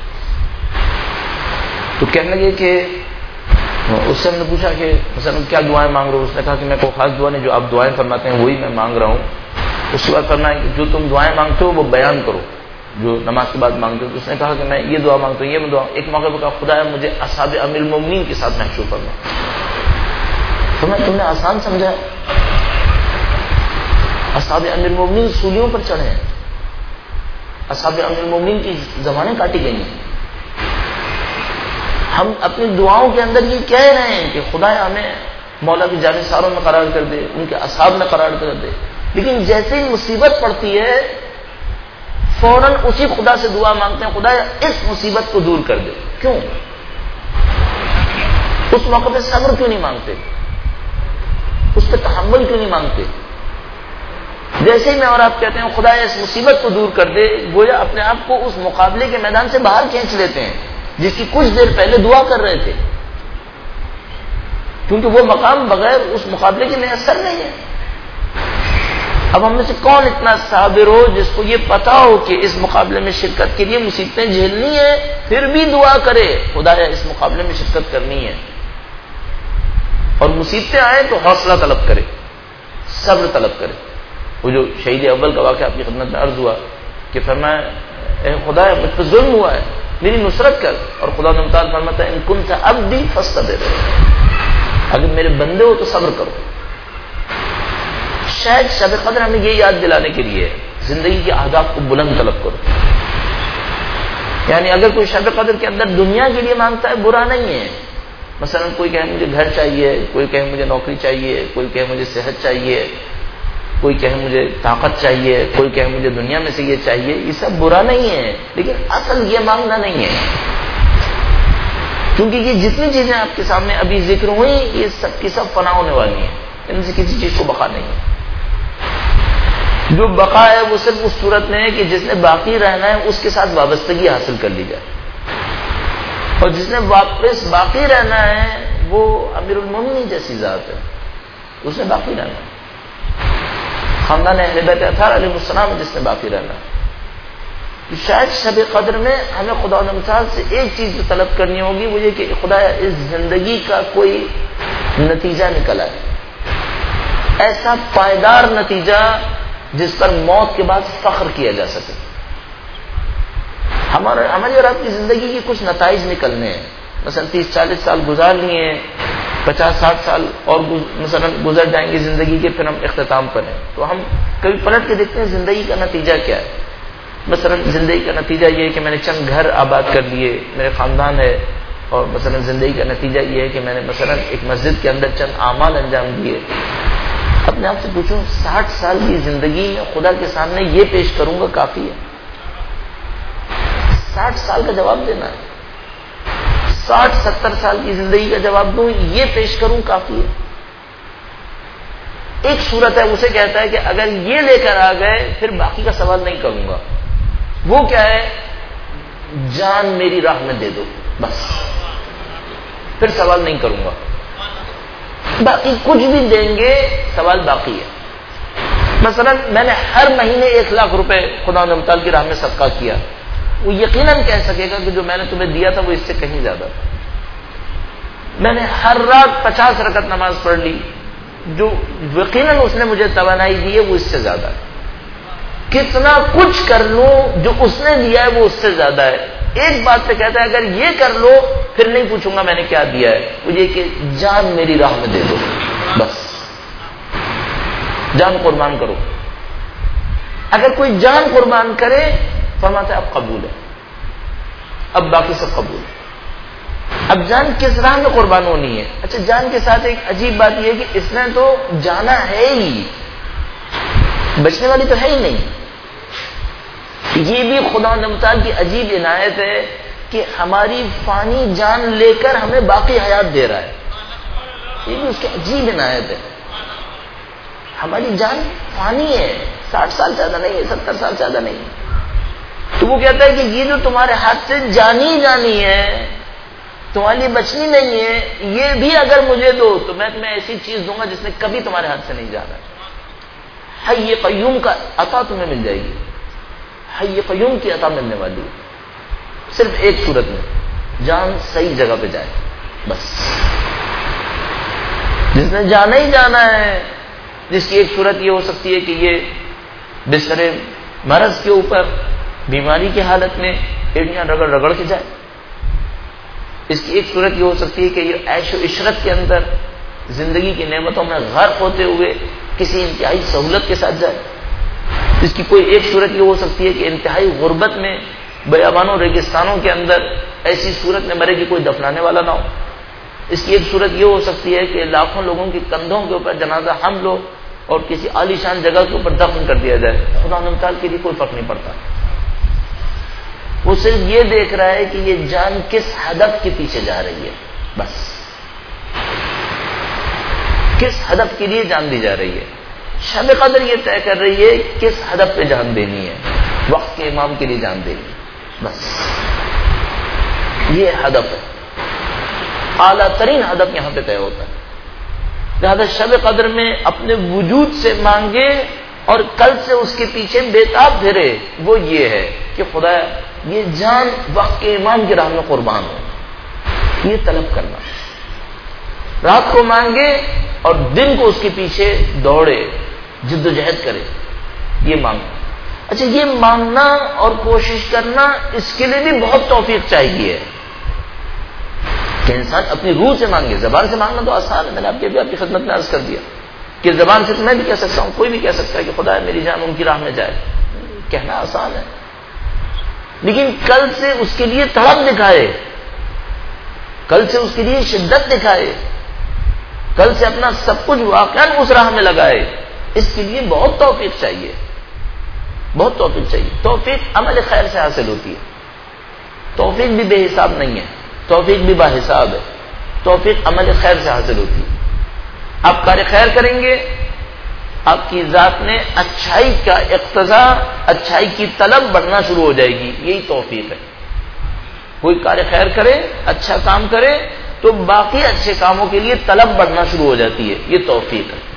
A: تو کہنے لگے کہ اس سے ہم نے پوچھا کہ مثلا کیا دعائیں مانگ رہے ہو؟ اس نے کہا کہ میں کوئی خاص دعا نہیں، جو آپ دعائیں فرماتے ہیں وہی میں مانگ رہا ہوں۔ اس کے بعد فرمایا کہ جو تم دعائیں مانگتے ہو وہ بیان کرو، جو نماز کے بعد مانگتے ہو۔ تو اس نے کہا کہ میں یہ دعا مانگتا ہوں، یہ میں دعا۔ ایک موقع پہ کہا خدا مجھے اصحاب امیر المومنین کے ساتھ محشور کرنا۔ تو میں تم نے آسان سمجھا، اصحاب امیر المومنین سولیوں پر چڑھے ہیں، اصحاب امیر المومنین کی زبانیں کاٹی گئی ہیں۔ ہم اپنی دعاؤں کے اندر یہ کہہ رہے ہیں کہ خدا ہمیں مولا کی جانثاروں میں قرار کر دے، ان کے اصحاب میں قرار کر دے، لیکن جیسے ہی مصیبت پڑتی ہے فوراً اسی خدا سے دعا مانگتے ہیں خدا اس مصیبت کو دور کر دے۔ کیوں؟ اس موقع پہ صبر کیوں نہیں مانگتے؟ اس پہ تحمل کیوں نہیں مانگتے؟ جیسے ہی میں اور آپ کہتے ہیں خدا اس مصیبت کو دور کر دے، گویا اپنے آپ کو اس مقابلے کے میدان سے باہر کھینچ لیتے ہیں جس کی کچھ دیر پہلے دعا کر رہے تھے، کیونکہ وہ مقام بغیر اس مقابلے کے میسر نہیں ہے۔ اب ہم میں سے کون اتنا صابر ہو جس کو یہ پتا ہو کہ اس مقابلے میں شرکت کے لیے مصیبتیں جھیلنی ہے، پھر بھی دعا کرے خدایا اس مقابلے میں شرکت کرنی ہے، اور مصیبتیں آئیں تو حوصلہ طلب کرے، صبر طلب کرے. وہ جو شہید اول کا واقعہ آپ کی خدمت میں عرض ہوا کہ فرمایا اے خدایا مجھ پر ظلم ہوا ہے، میری نصرت کر، اور خدا نے تعالیٰ فرماتا ہے ان کنت عبدی فاصطبر، اگر میرے بندے ہو تو صبر کرو. شاید شب قدر ہمیں یہ یاد دلانے کے لیے زندگی کے اہداف کو بلند طلب کرو. یعنی اگر کوئی شب قدر کے اندر دنیا کے لیے مانگتا ہے برا نہیں ہے. مثلا کوئی کہے مجھے گھر چاہیے، کوئی کہے مجھے نوکری چاہیے، کوئی کہے مجھے صحت چاہیے، کوئی کہے مجھے طاقت چاہیے، کوئی کہے مجھے دنیا میں سے یہ چاہیے، یہ سب برا نہیں ہے، لیکن اصل یہ مانگنا نہیں ہے. کیونکہ یہ جتنی چیزیں آپ کے سامنے ابھی ذکر ہوئی یہ سب کی سب فنا ہونے والی ہیں، ان سے کسی چیز کو بقا نہیں ہے. جو بقا ہے وہ صرف اس صورت میں ہے کہ جس نے باقی رہنا ہے اس کے ساتھ وابستگی حاصل کر لی جائے، اور جس نے واپس باقی رہنا ہے وہ امیر المومنین جیسی ذات ہے، اس نے باقی رہنا ہے. خاندان اہل بیت اطہار علیہ السلام جس نے باقی رہنا ہے. شاید شب قدر میں ہمیں خدا تعالیٰ سے ایک چیز جو طلب کرنی ہوگی وہ یہ کہ خدا اس زندگی کا کوئی نتیجہ نکلا ہے، ایسا پائیدار نتیجہ جس پر موت کے بعد فخر کیا جا سکے. ہمارے ہماری اور آپ کی زندگی کی کچھ نتائج نکلنے ہیں. مثلا تیس چالیس سال گزار لیے ہیں، پچاس ساٹھ سال اور مثلا گزر جائیں گے زندگی کے، پھر ہم اختتام پر ہیں. تو ہم کبھی پلٹ کے دیکھتے ہیں زندگی کا نتیجہ کیا ہے. مثلا زندگی کا نتیجہ یہ ہے کہ میں نے چند گھر آباد کر لیے، میرے خاندان ہے، اور مثلا زندگی کا نتیجہ یہ ہے کہ میں نے مثلا ایک مسجد کے اندر چند اعمال انجام دیے. اپنے آپ سے پوچھو ساٹھ سال کی زندگی میں خدا کے سامنے یہ پیش کروں گا کافی ہے؟ ساٹھ سال کا جواب دینا ہے. ساٹھ ستر سال کی زندگی کا جواب دوں یہ پیش کروں کافی ہے. ایک صورت ہے اسے کہتا ہے کہ اگر یہ لے کر آ گئے پھر باقی کا سوال نہیں کروں گا. وہ کیا ہے؟ جان میری راہ میں دے دو، بس پھر سوال نہیں کروں گا. باقی کچھ بھی دیں گے سوال باقی ہے. مثلا میں نے ہر مہینے ایک لاکھ روپے خدا تعالیٰ کی راہ میں صدقہ کیا، وہ یقیناً کہہ سکے گا کہ جو میں نے تمہیں دیا تھا وہ اس سے کہیں زیادہ تھا. میں نے ہر رات پچاس رکعت نماز پڑھ لی، جو یقیناً اس نے مجھے توانائی دی ہے وہ اس سے زیادہ ہے. کتنا کچھ کر لوں جو اس نے دیا ہے وہ اس سے زیادہ ہے. ایک بات پہ کہتا ہے اگر یہ کر لو پھر نہیں پوچھوں گا میں نے کیا دیا ہے، وہ یہ کہ جان میری راہ میں دے دو، بس جان قربان کرو. اگر کوئی جان قربان کرے فرماتا ہے اب قبول ہے، اب باقی سب قبول ہے. اب جان کس راہ میں قربان ہونی ہے؟ اچھا جان کے ساتھ ایک عجیب بات یہ ہے کہ اس نے تو جانا ہے ہی، بچنے والی تو ہے ہی نہیں. یہ بھی خدا تعالیٰ کی عجیب عنایت ہے کہ ہماری فانی جان لے کر ہمیں باقی حیات دے رہا ہے. یہ بھی اس کی عجیب عنایت ہے. ہماری جان فانی ہے، ساٹھ سال زیادہ نہیں ہے، ستر سال زیادہ نہیں ہے. تو وہ کہتا ہے کہ یہ جو تمہارے ہاتھ سے جانی جانی ہے، تمہاری لیے بچنی نہیں ہے، یہ بھی اگر مجھے دو تو میں تمہیں ایسی چیز دوں گا جس نے کبھی تمہارے ہاتھ سے نہیں جانا. حی قیوم کا عطا تمہیں مل جائے گی. حی قیوم کی عطا ملنے والی ہے صرف ایک صورت میں، جان صحیح جگہ پہ جائے بس. جس نے جانا ہی جانا ہے، جس کی ایک صورت یہ ہو سکتی ہے کہ یہ بستر مرض کے اوپر بیماری کی حالت میں ایڑیاں رگڑ رگڑ کے جائے. اس کی ایک صورت یہ ہو سکتی ہے کہ یہ عیش و عشرت کے اندر زندگی کی نعمتوں میں غرق ہوتے ہوئے کسی انتہائی سہولت کے ساتھ جائے. اس کی کوئی ایک صورت یہ ہو سکتی ہے کہ انتہائی غربت میں بیابانوں ریگستانوں کے اندر ایسی صورت میں مرے کہ کوئی دفنانے والا نہ ہو. اس کی ایک صورت یہ ہو سکتی ہے کہ لاکھوں لوگوں کی کندھوں کے اوپر جنازہ حمل ہو اور کسی عالی شان جگہ کے اوپر دفن کر دیا جائے. خدا تعالیٰ کے لیے کوئی فرق نہیں پڑتا. وہ صرف یہ دیکھ رہا ہے کہ یہ جان کس ہدف کے پیچھے جا رہی ہے، بس کس ہدف کے لیے جان دی جا رہی ہے. شب قدر یہ طے کر رہی ہے کس ہدف پہ جان دینی ہے. وقت کے امام کے لیے جان دینی، بس یہ ہدف ہے. اعلیٰ ترین ہدف یہاں پہ طے ہوتا ہے. لہذا شب قدر میں اپنے وجود سے مانگے اور کل سے اس کے پیچھے بےتاب پھرے، وہ یہ ہے کہ خدا یہ جان وقت کے ایمان کی راہ میں قربان ہو، یہ طلب کرنا، رات کو مانگے اور دن کو اس کے پیچھے دوڑے، جد و جہد کرے، یہ مانگنا۔ اچھا، یہ مانگنا اور کوشش کرنا، اس کے لیے بھی بہت توفیق چاہیے کہ انسان اپنی روح سے مانگے۔ زبان سے مانگنا تو آسان ہے، میں نے آپ کے بھی آپ کی خدمت میں عرض کر دیا کہ زبان سے تو میں بھی کہہ سکتا ہوں، کوئی بھی کہہ سکتا ہے کہ خدا میری جان ان کی راہ میں جائے، کہنا آسان ہے، لیکن کل سے اس کے لیے تڑپ دکھائے، کل سے اس کے لیے شدت دکھائے، کل سے اپنا سب کچھ واقعاً اس راہ میں لگائے، اس کے لیے بہت توفیق چاہیے، بہت توفیق چاہیے۔ توفیق عمل خیر سے حاصل ہوتی ہے، توفیق بھی بے حساب نہیں ہے، توفیق بھی با حساب ہے، توفیق عمل خیر سے حاصل ہوتی ہے۔ آپ کار خیر کریں گے، آپ کی ذات میں اچھائی کا اقتضا، اچھائی کی طلب بڑھنا شروع ہو جائے گی، یہی توفیق ہے۔ کوئی کار خیر کرے، اچھا کام کرے تو باقی اچھے کاموں کے لیے طلب بڑھنا شروع ہو جاتی ہے، یہ توفیق ہے۔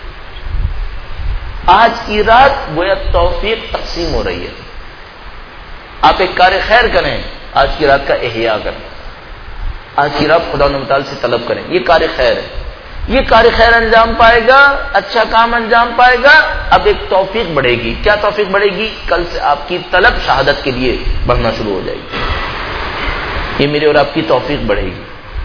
A: آج کی رات گویا توفیق تقسیم ہو رہی ہے، آپ ایک کار خیر کریں، آج کی رات کا احیاء کریں، آج کی رات خدا و تعالی سے طلب کریں، یہ کار خیر ہے، یہ کار خیر انجام پائے گا، اچھا کام انجام پائے گا، اب ایک توفیق بڑھے گی۔ کیا توفیق بڑھے گی؟ کل سے آپ کی طلب شہادت کے لیے بڑھنا شروع ہو جائے گی، یہ میرے اور آپ کی توفیق بڑھے گی،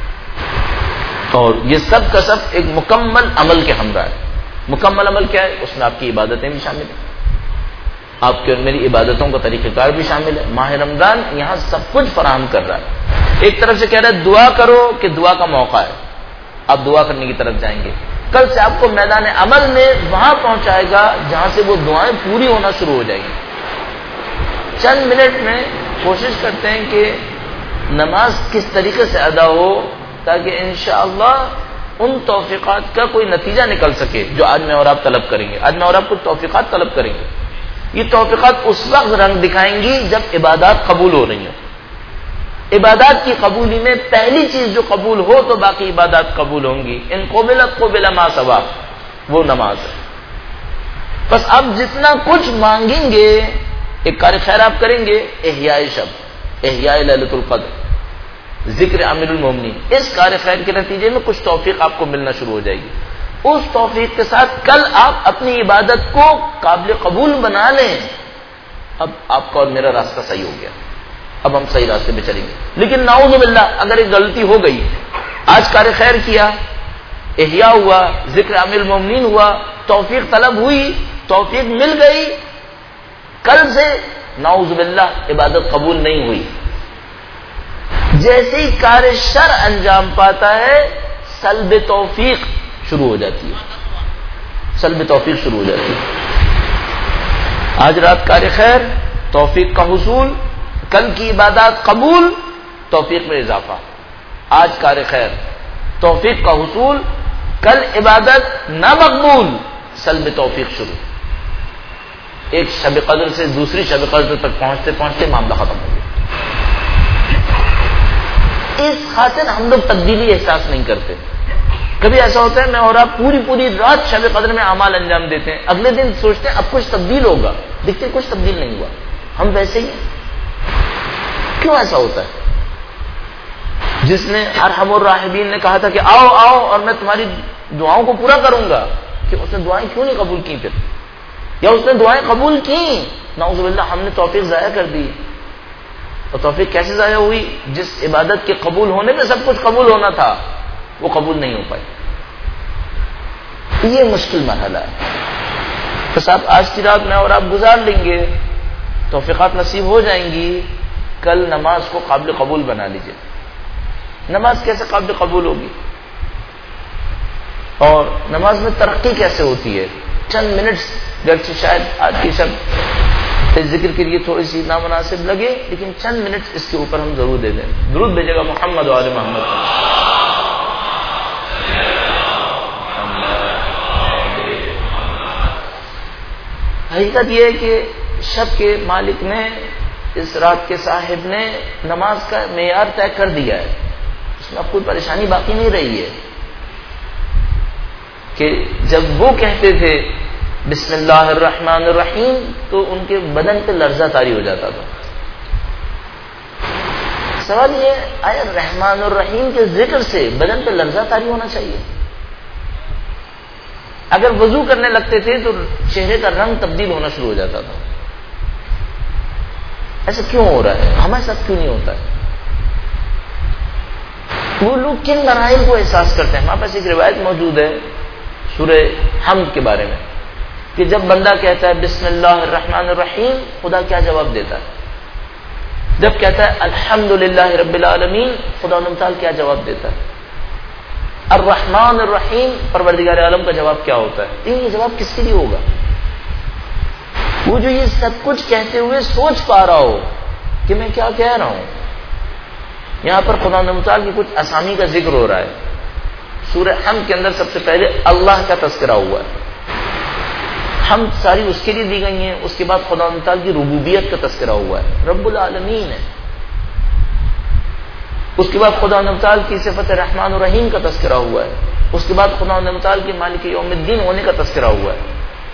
A: اور یہ سب کا سب ایک مکمل عمل کے ہمراہ ہے۔ مکمل عمل کیا ہے؟ اس میں آپ کی عبادتیں بھی شامل ہیں، آپ کے اور میری عبادتوں کا طریقہ کار بھی شامل ہے۔ ماہ رمضان یہاں سب کچھ فراہم کر رہا ہے، ایک طرف سے کہہ رہا ہے دعا کرو کہ دعا کا موقع ہے، آپ دعا کرنے کی طرف جائیں گے، کل سے آپ کو میدان عمل میں وہاں پہنچائے گا جہاں سے وہ دعائیں پوری ہونا شروع ہو جائیں گی۔ چند منٹ میں کوشش کرتے ہیں کہ نماز کس طریقے سے ادا ہو تاکہ انشاءاللہ ان توفیقات کا کوئی نتیجہ نکل سکے جو آج میں اور آپ طلب کریں گے۔ آج میں اور آپ کچھ توفیقات طلب کریں گے، یہ توفیقات اس وقت رنگ دکھائیں گی جب عبادات قبول ہو رہی ہیں۔ عبادات کی قبولی میں پہلی چیز جو قبول ہو تو باقی عبادات قبول ہوں گی۔ ان قبلت قبل ما سوا، وہ نماز ہے۔ بس آپ جتنا کچھ مانگیں گے، ایک کار خیر آپ کریں گے، احیاء شب، احیاء لیلۃ القدر، ذکر امیر المومنین، اس کار خیر کے نتیجے میں کچھ توفیق آپ کو ملنا شروع ہو جائے گی۔ اس توفیق کے ساتھ کل آپ اپنی عبادت کو قابل قبول بنا لیں، اب آپ کا اور میرا راستہ صحیح ہو گیا، اب ہم صحیح راستے پہ چلیں گے۔ لیکن نعوذ باللہ اگر ایک غلطی ہو گئی، آج کار خیر کیا، احیاء ہوا، ذکر امیر المومنین ہوا، توفیق طلب ہوئی، توفیق مل گئی، کل سے نعوذ باللہ عبادت قبول نہیں ہوئی، جیسے ہی کار شر انجام پاتا ہے سلب توفیق شروع ہو جاتی ہے، سلب توفیق شروع ہو جاتی ہے۔ آج رات کار خیر، توفیق کا حصول، کل کی عبادات قبول، توفیق میں اضافہ۔ آج کار خیر، توفیق کا حصول، کل عبادت نہ مقبول، سلب توفیق شروع۔ ایک شب قدر سے دوسری شب قدر تک پہنچتے پہنچتے معاملہ ختم ہو گیا۔ اس خاطر ہم لوگ تبدیلی احساس نہیں کرتے۔ کبھی ایسا ہوتا ہے میں اور آپ پوری پوری رات شب قدر میں اعمال انجام دیتے ہیں، اگلے دن سوچتے ہیں اب کچھ تبدیل ہوگا، دیکھتے کچھ تبدیل نہیں ہوا، ہم ویسے ہی ہیں۔ کیوں ایسا ہوتا ہے؟ جس نے ارحم الراحمین نے کہا تھا کہ آؤ آؤ اور میں تمہاری دعاؤں کو پورا کروں گا، کہ اس نے دعائیں کیوں نہیں قبول کی؟ پھر یا اس نے دعائیں قبول کی، نعوذ باللہ ہم نے توفیق ضائع کر دی۔ اور توفیق کیسے ضائع ہوئی؟ جس عبادت کے قبول ہونے میں سب کچھ قبول ہونا تھا وہ قبول نہیں ہو پائی۔ یہ مشکل مرحلہ ہے۔ بس آپ آج کی رات میں اور آپ گزار لیں گے، توفیقات نصیب ہو جائیں گی، کل نماز کو قابل قبول بنا لیجئے۔ نماز کیسے قابل قبول ہوگی اور نماز میں ترقی کیسے ہوتی ہے؟ چند منٹس، گرچہ شاید آج کی شب اس ذکر کے لیے تھوڑی سی نامناسب لگے، لیکن چند منٹس اس کے اوپر ہم ضرور دے دیں۔ درود بھیجے گا محمد و آل محمد۔ حقیقت یہ ہے کہ شب کے مالک نے، اس رات کے صاحب نے نماز کا معیار طے کر دیا ہے، اس میں اب کوئی پریشانی باقی نہیں رہی ہے کہ جب وہ کہتے تھے بسم اللہ الرحمن الرحیم تو ان کے بدن پہ لرزہ طاری ہو جاتا تھا. سوال یہ آیا رحمان الرحیم کے ذکر سے بدن پہ لرزہ طاری ہونا چاہیے؟ اگر وضو کرنے لگتے تھے تو چہرے کا رنگ تبدیل ہونا شروع ہو جاتا تھا. ایسا کیوں ہو رہا ہے؟ ہمارے ساتھ کیوں نہیں ہوتا ہے؟ وہ لوگ کن مراحل کو احساس کرتے ہیں؟ ہمارے پاس ایک روایت موجود ہے سورہ حمد کے بارے میں کہ جب بندہ کہتا ہے بسم اللہ الرحمن الرحیم خدا کیا جواب دیتا ہے؟ جب کہتا ہے الحمدللہ رب العالمین خدا تعالیٰ کیا جواب دیتا ہے؟ الرحمن الرحیم پروردگار عالم کا جواب کیا ہوتا ہے؟ یہ جواب کس کے لیے ہوگا؟ وہ جو یہ سب کچھ کہتے ہوئے سوچ پا رہا ہو کہ میں کیا کہہ رہا ہوں. یہاں پر خدا تعالیٰ کی کچھ اسامی کا ذکر ہو رہا ہے. سورہ حمد کے اندر سب سے پہلے اللہ کا تذکرہ ہوا ہے. حمد ساری اس کے لیے دی گئی ہیں. اس کے بعد خدا تعالیٰ کی ربوبیت کا تذکرہ ہوا ہے, رب العالمین ہے. اس کے بعد خدا تعالیٰ کی صفت رحمان الرحیم کا تذکرہ ہوا ہے. اس کے بعد خدا تعالیٰ کے مالک یوم الدین ہونے کا تذکرہ ہوا ہے.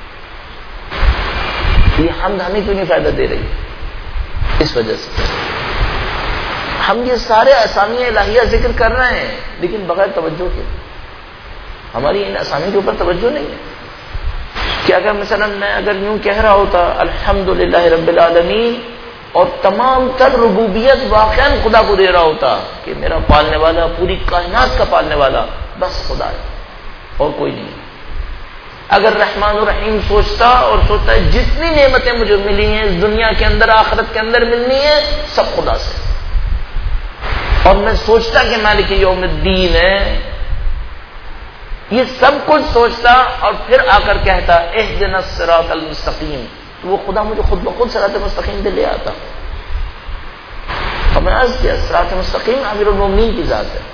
A: یہ حمد ہمیں کیوں نہیں فائدہ دے رہی؟ اس وجہ سے ہم یہ سارے اسامی الہیہ ذکر کر رہے ہیں لیکن بغیر توجہ کے. ہماری ان اسامی کے اوپر توجہ نہیں ہے کہ اگر مثلا میں اگر یوں کہہ رہا ہوتا الحمدللہ رب العالمین اور تمام تر ربوبیت واقعا خدا کو دے رہا ہوتا کہ میرا پالنے والا, پوری کائنات کا پالنے والا بس خدا ہے اور کوئی نہیں. اگر رحمان الرحیم سوچتا اور سوچتا ہے جتنی نعمتیں مجھے ملی ہیں اس دنیا کے اندر آخرت کے اندر ملنی ہے سب خدا سے, اور میں سوچتا کہ مالک یوم الدین ہے, یہ سب کچھ سوچتا اور پھر آ کر کہتا اہدنا الصراط المستقیم, تو وہ خدا مجھے خود بخود صراط مستقیم پہ لے آتا. اور میں عرض کیا صراط مستقیم امیر المومنین کی ذات ہے.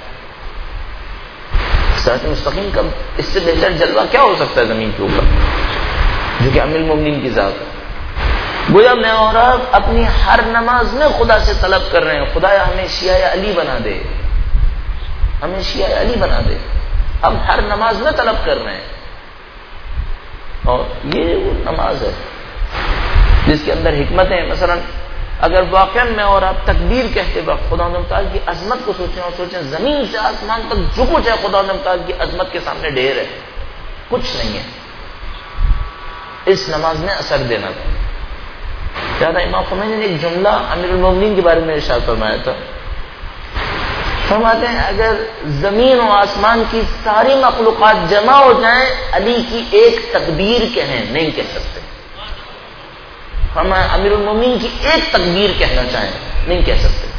A: صراط مستقیم کا اس سے بہتر جلوہ کیا ہو سکتا ہے زمین کے اوپر جو کہ امیر المومنین کی ذات ہے. گویا میں اور آپ اپنی ہر نماز میں خدا سے طلب کر رہے ہیں خدایا ہمیں شیعہ علی بنا دے, ہمیں شیعہ علی بنا دے. ہم ہر نماز میں طلب کر رہے ہیں, اور یہ وہ نماز ہے جس کے اندر حکمت ہے. مثلا اگر واقعا میں اور آپ تکبیر کہتے وقت خدا تعالیٰ کی عظمت کو سوچیں اور سوچیں زمین سے آسمان تک جو کچھ ہے خدا تعالیٰ کی عظمت کے سامنے ڈھیر ہے, کچھ نہیں ہے. اس نماز میں اثر دینا تھا. زیادہ امام خمینی نے ایک جملہ امیر المومنین کے بارے میں ارشاد فرمایا تھا. فرماتے ہیں اگر زمین و آسمان کی ساری مخلوقات جمع ہو جائیں علی کی ایک تکبیر کہیں نہیں کہہ سکتے. فرمایا امیر المومنین کی ایک تکبیر کہنا چاہیں نہیں کہہ سکتے.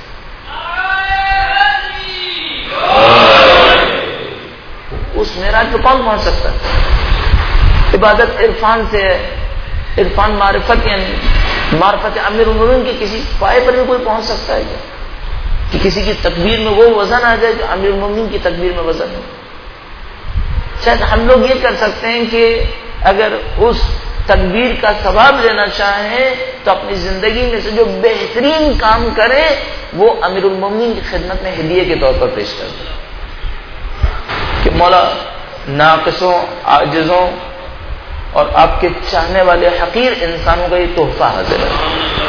A: اس معراج پہ کون پہنچ سکتا ہے؟ عبادت عرفان سے ہے, عرفان معرفت یعنی معرفت امیر المومنین کے کسی پائے پر بھی کوئی پہنچ سکتا ہے کیا کہ کسی کی تکبیر میں وہ وزن آ جائے جو امیر المومنین کی تکبیر میں وزن ہو؟ شاید ہم لوگ یہ کر سکتے ہیں کہ اگر اس تکبیر کا ثواب لینا چاہیں تو اپنی زندگی میں سے جو بہترین کام کریں وہ امیر المومنین کی خدمت میں ہدیے کے طور پر پیش کر دیں کہ مولا ناقصوں, عاجزوں اور آپ کے چاہنے والے حقیر انسانوں کا یہ تحفہ حاضر ہے.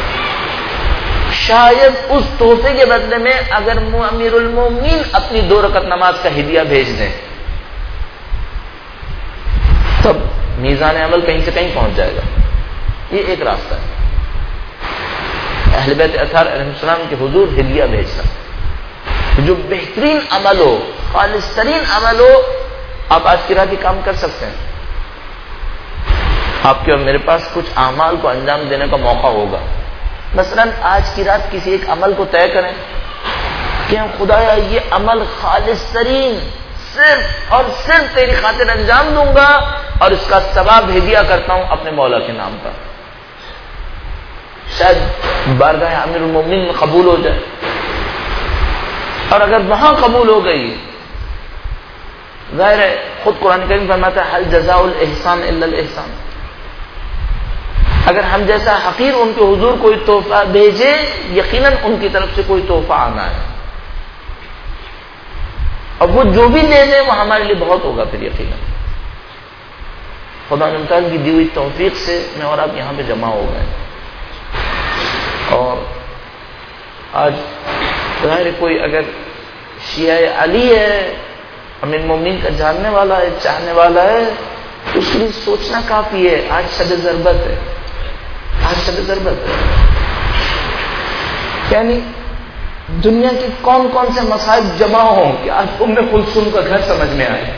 A: شاید اس تحفے کے بدلے میں اگر امیر المومنین اپنی دو رکعت نماز کا ہدیہ بھیج دیں تب میزان عمل کہیں سے کہیں پہنچ جائے گا. یہ ایک راستہ ہے. اہل بیت اطہار علیہ السلام کے حضور ہدیہ بھیجنا جو بہترین عمل ہو, خالص ترین عمل ہو, آپ آج کی رات یہ کام کر سکتے ہیں. آپ کے اور میرے پاس کچھ اعمال کو انجام دینے کا موقع ہوگا. مثلا آج کی رات کسی ایک عمل کو طے کریں کہ ہم خدایا یہ عمل خالص ترین صرف اور صرف تیری خاطر انجام دوں گا اور اس کا ثواب ہدیہ کرتا ہوں اپنے مولا کے نام پر. شاید بارگاہ امیر المومنین میں قبول ہو جائے, اور اگر وہاں قبول ہو گئی ظاہر ہے خود قرآن کریم فرماتا ہے حل جزاء الاحسان الا الاحسان. اگر ہم جیسا حقیر ان کے حضور کوئی تحفہ بھیجے یقیناً ان کی طرف سے کوئی تحفہ آنا ہے, اور وہ جو بھی دے دیں وہ ہمارے لیے بہت ہوگا پھر یقیناً. خدا ممتاز کی دی ہوئی توفیق سے میں اور آپ یہاں پہ جمع ہو گئے. اور آج ظاہر کوئی اگر شیعہ علی ہے، امیر المومنین کا جاننے والا ہے، چاہنے والا ہے، تو اس لیے سوچنا کافی ہے آج شب ضربت ہے، آج شب ضربت ہے. یعنی دنیا کے کون کون سے مصائب جمع ہوں کہ آج ام کلثوم کا گھر سمجھ میں آئے.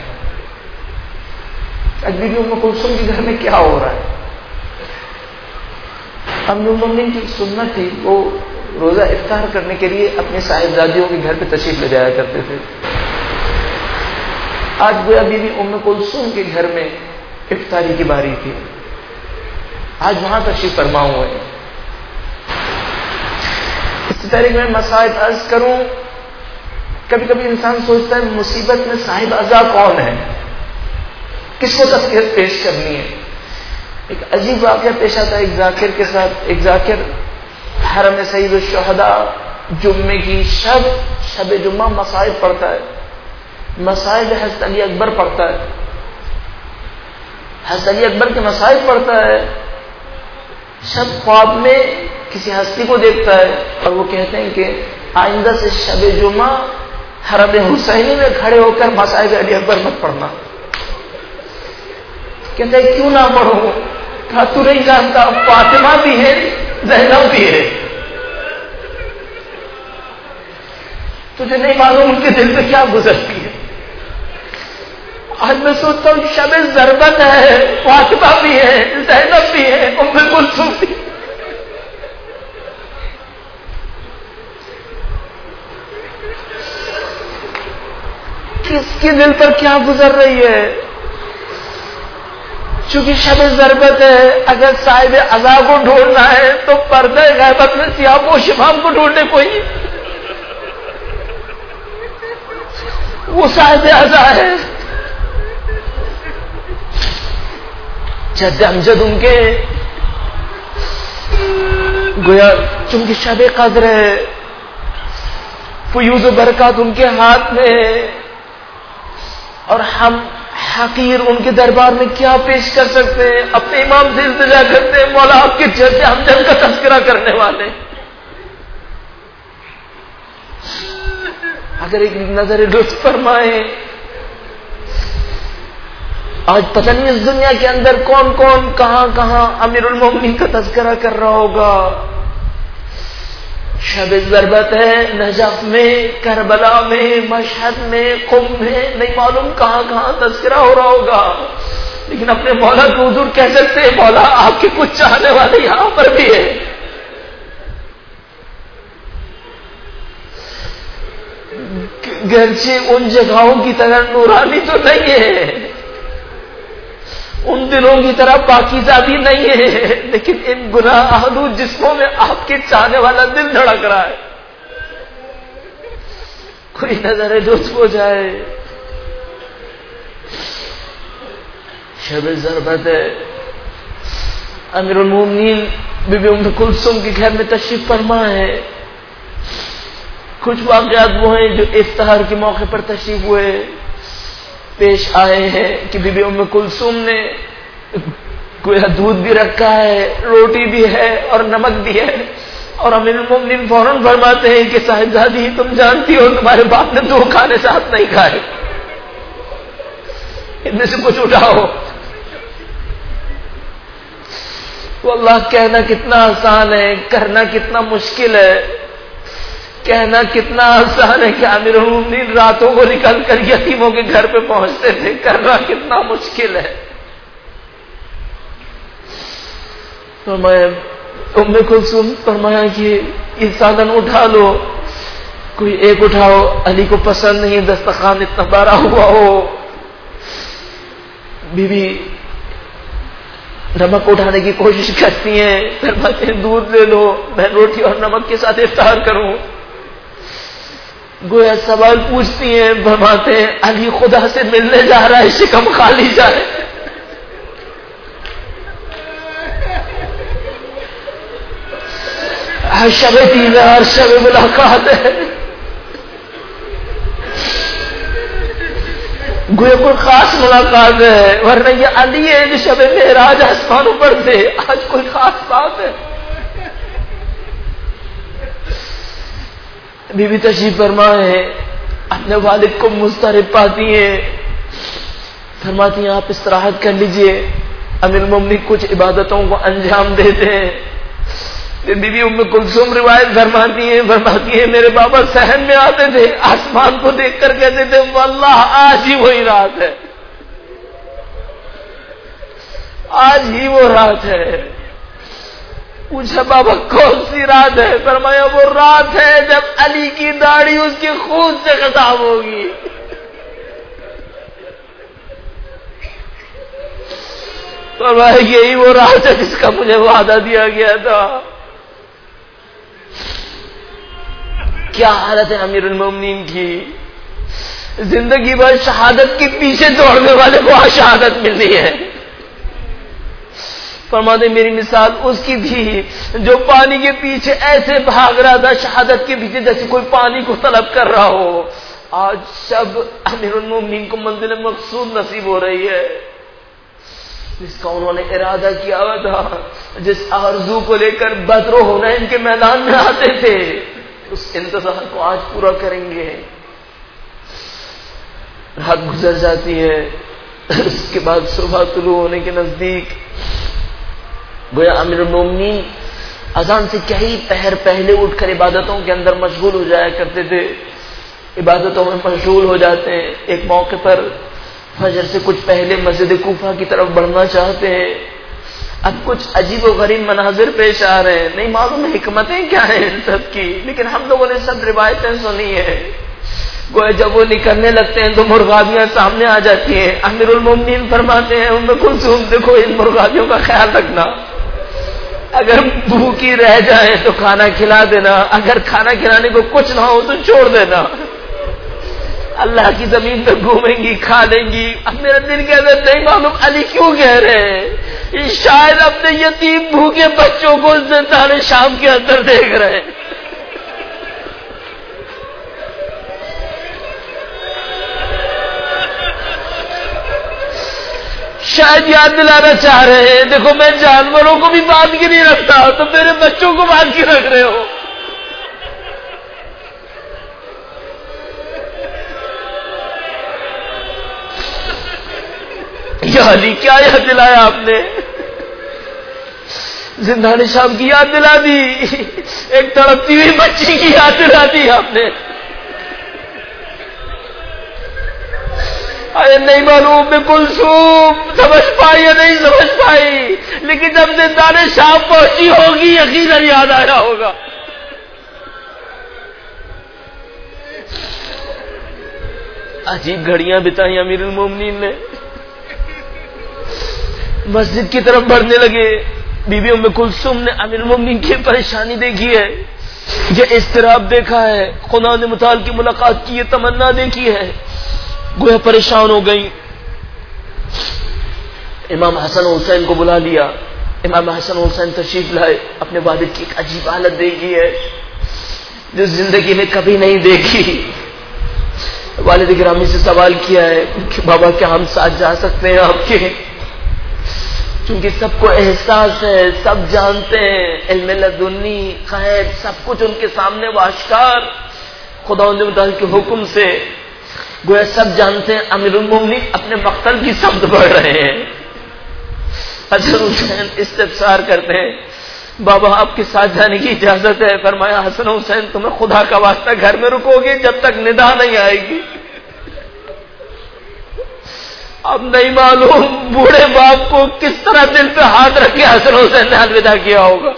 A: آج بی بی ام کلثوم کے گھر میں کیا ہو رہا ہے. امیر المومنین کی سنت تھی، وہ روزہ افطار کرنے کے لیے اپنے صاحبزادیوں کے گھر پہ تشریف لے جایا کرتے تھے. آج گویا بی بی ام کلثوم کے گھر میں افطاری کی باری تھی، آج وہاں تشریف فرما ہوئے ہیں. اسی طرح میں مسائل عرض کروں، کبھی کبھی انسان سوچتا ہے مصیبت میں صاحب عزا کون ہے، کس کو تذکرت پیش کرنی ہے. ایک عجیب واقعہ پیش آتا ہے ایک ذاکر کے ساتھ. ایک ذاکر حرم سید الشہداء جمعے کی شب شب جمعہ مصائب پڑھتا ہے، مصائب حضرت علی اکبر پڑھتا ہے، حضرت علی اکبر کے مصائب پڑھتا ہے. شب خواب میں کسی ہستی کو دیکھتا ہے اور وہ کہتے ہیں کہ آئندہ سے شب جمعہ حرم حسینی میں کھڑے ہو کر مصائب علی اکبر مت پڑھنا. کہتے ہیں کیوں نہ پڑھوں؟ کہا تو نہیں جانتا فاطمہ بھی ہے زینب بھی ہے، تجھے نہیں معلوم ان کے دل پہ کیا گزرتی ہے. آج میں سوچتا ہوں شب ضربت ہے، فاطمہ بھی ہے، زینب بھی ہے، ام کلثوم بھی. کس کے دل پر کیا گزر رہی ہے؟ چونکہ شب ضربت ہے، اگر صاحب عزا کو ڈھونڈنا ہے تو پردہ غیبت میں سیاہ و شمام کو ڈھونڈنے کوئی، وہ صاحب عزا ہے. جد امجد ان کے گویا چونکہ شب قدر ہے، فیوز و برکات ان کے ہاتھ میں ہے، اور ہم حقیر ان کے دربار میں کیا پیش کر سکتے ہیں؟ اپنے امام سے التجا کرتے ہیں مولا آپ کے جد امجد کا تذکرہ کرنے والے. اگر ایک نظر لطف فرمائیں، آج پتہ نہیں اس دنیا کے اندر کون کون کہاں کہاں امیر المومنین کا تذکرہ کر رہا ہوگا. شب ضربت ہے نجف میں، کربلا میں، مشہد میں، قم میں، نہیں معلوم کہاں کہاں تذکرہ ہو رہا ہوگا. لیکن اپنے مولا کو حضور کہہ سکتے ہیں مولا آپ کے کچھ چاہنے والے یہاں پر بھی ہے. گرچہ ان جگہوں کی طرح نورانی تو نہیں ہے، ان دلوں کی طرح پاکیزہ بھی نہیں ہے، لیکن ان گناہ آلود جسموں میں آپ کے چاہنے والا دل دھڑک رہا ہے. کوئی نظر لطف ہو جائے. شب ضربت ہے، امیر المومنین بی بی ام کلثوم کے گھر میں تشریف فرما ہے. کچھ واقعات وہ ہیں جو افطار کے موقع پر تشریف ہوئے پیش آئے ہیں کہ بی بی ام کلثوم نے گویا دودھ بھی رکھا ہے، روٹی بھی ہے اور نمک بھی ہے، اور امیر المومنین فوراً فرماتے ہیں کہ صاحبزادی تم جانتی ہو تمہارے باپ نے دو کھانے ساتھ نہیں کھائے، ان میں سے کچھ اٹھاؤ. واللہ کہنا کتنا آسان ہے، کرنا کتنا مشکل ہے. کہنا کتنا آسان ہے کہ امیر المومنین راتوں کو نکل کر یتیموں کے گھر پہ پہنچتے تھے، کرنا کتنا مشکل ہے. فرمایا ام کلثوم فرمایا کہ یہ سادن اٹھا لو، کوئی ایک اٹھاؤ، علی کو پسند نہیں دسترخوان اتنا بارا ہوا ہو. بی بی نمک اٹھانے کی کوشش کرتی ہیں، فرماتے ہیں دودھ لے لو، میں روٹی اور نمک کے ساتھ افطار کروں. گویا سوال پوچھتی ہیں، فرماتے ہیں علی خدا سے ملنے جا رہا ہے، شکم خالی جائے. شب دیدار، شب ملاقات ہے. گویا کوئی خاص ملاقات ہے، ورنہ یہ علی ہے جو شب معراج آسمانوں پر تھے، آج کوئی خاص بات ہے. بی بی تشریف فرما ہے، اپنے والد کو مضطرب پاتی ہیں، فرماتی ہیں آپ استراحت کر لیجئے. امیر المومنین کچھ عبادتوں کو انجام دیتے ہیں. بی بی ام کلثوم روایت فرماتی ہیں فرماتی ہیں میرے بابا صحن میں آتے تھے، آسمان کو دیکھ کر کہتے تھے واللہ آج ہی وہی رات ہے، آج ہی وہ رات ہے. پوچھا بابا کون سی رات ہے؟ فرمایا وہ رات ہے جب علی کی داڑھی اس کے خون سے خطاب ہوگی. فرمایا یہی وہ رات ہے جس کا مجھے وعدہ دیا گیا تھا. کیا حالت ہے امیر المومنین کی، زندگی بھر شہادت کے پیچھے دوڑنے والے کو آج شہادت ملنی ہے. فرماتے میری مثال اس کی تھی جو پانی کے پیچھے ایسے بھاگ رہا تھا شہادت کے پیچھے جیسے کوئی پانی کو طلب کر رہا ہو. آج شب امیر المومنین کو منزل مقصود نصیب ہو رہی ہے جس کا انہوں نے ارادہ کیا ہوا تھا، جس آرزو کو لے کر بدر و حنین کے میدان میں آتے تھے، اس انتظار کو آج پورا کریں گے. رات گزر جاتی ہے، اس کے بعد صبح طلوع ہونے کے نزدیک گویا امیر المومنین اذان سے کئی پہر پہلے اٹھ کر عبادتوں کے اندر مشغول ہو جایا کرتے تھے، عبادتوں میں مشغول ہو جاتے ہیں. ایک موقع پر فجر سے کچھ پہلے مسجد کوفہ کی طرف بڑھنا چاہتے ہیں. اب کچھ عجیب و غریب مناظر پیش آ رہے ہیں، نہیں معلوم حکمتیں کیا ہیں ان سب کی، لیکن ہم لوگوں نے سب روایتیں سنی ہیں. گویا جب وہ نکلنے لگتے ہیں تو مرغابیاں سامنے آ جاتی ہیں. امیر المومنین فرماتے ہیں ام کلثوم دیکھو ان مرغابیوں کا خیال رکھنا، اگر بھوکی رہ جائیں تو کھانا کھلا دینا، اگر کھانا کھلانے کو کچھ نہ ہو تو چھوڑ دینا. اللہ کی زمین پہ گھومیں گی، کھا لیں گی. اب میرا دل کہتا ہے نہیں معلوم علی کیوں کہہ رہے ہیں، شاید اپنے یتیم بھوکے بچوں کو زندان شام کے اندر دیکھ رہے ہیں. شاید یاد دلانا چاہ رہے ہیں دیکھو میں جانوروں کو بھی باندھ کے نہیں رکھتا تو میرے بچوں کو باندھ کے رکھ رہے ہو. یا علی کیا یاد دلایا آپ نے، زندان شام کی یاد دلا دی، ایک تڑپتی ہوئی بچی کی یاد دلا دی آپ نے. ارے نہیں معلوم میں کلثوم سمجھ پائی یا نہیں سمجھ پائی، لیکن جب زندان شام پہنچی ہوگی یقیناً یاد آیا ہوگا. عجیب گھڑیاں بتائیں امیر المومنین نے. مسجد کی طرف بڑھنے لگے. بی بی ام کلثوم نے امیر المومنین کی پریشانی دیکھی ہے، یہ اضطراب دیکھا ہے، خدا نے متعال کی ملاقات کی یہ تمنا دیکھی ہے، گویا پریشان ہو گئی. امام حسن حسین کو بلا لیا. امام حسن حسین تشریف لائے. اپنے والد کی ایک عجیب حالت دیکھی ہے جو زندگی میں کبھی نہیں دیکھی. والد گرامی سے سوال کیا ہے کہ بابا کیا ہم ساتھ جا سکتے ہیں آپ کے، چونکہ سب کو احساس ہے، سب جانتے ہیں، علم لدنی غیب سب کچھ ان کے سامنے واشکار، خدا متعال کے حکم سے گویا سب جانتے ہیں امیر المومنین اپنے مقتل کی سمت بڑھ رہے ہیں. حسن حسین استفسار کرتے ہیں بابا آپ کے ساتھ جانے کی اجازت ہے؟ فرمایا حسن حسین تمہیں خدا کا واسطہ گھر میں رکو گے جب تک ندا نہیں آئے گی. اب نہیں معلوم بوڑھے باپ کو کس طرح دل پہ ہاتھ رکھ کے حسن حسین نے الوداع کیا ہوگا.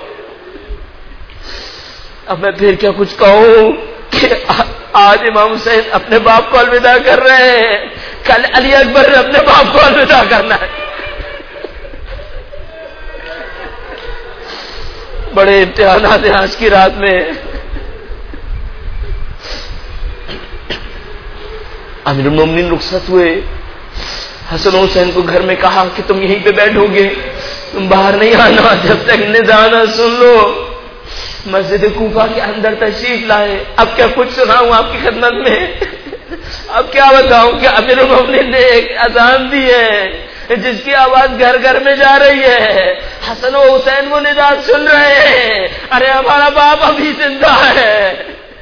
A: اب میں پھر کیا کچھ کہوں کہ آج امام حسین اپنے باپ کو الوداع کر رہے ہیں، کل علی اکبر نے اپنے باپ کو الوداع کرنا ہے. بڑے امتحانات ہیں آج کی رات میں. امیر المومنین رخصت ہوئے. حسن حسین کو گھر میں کہا کہ تم یہیں پہ بیٹھو گے، تم باہر نہیں آنا جب تک ندا نہ سن لو. مسجد کوفہ کے اندر تشریف لائے. اب کیا کچھ سناؤں آپ کی خدمت میں؟ اب کیا بتاؤں کہ امیر المومنین نے ایک اذان دی ہے جس کی آواز گھر گھر میں جا رہی ہے. حسن و حسین وہ نداء سن رہے ہیں, ارے ہمارا باپ ابھی زندہ ہے.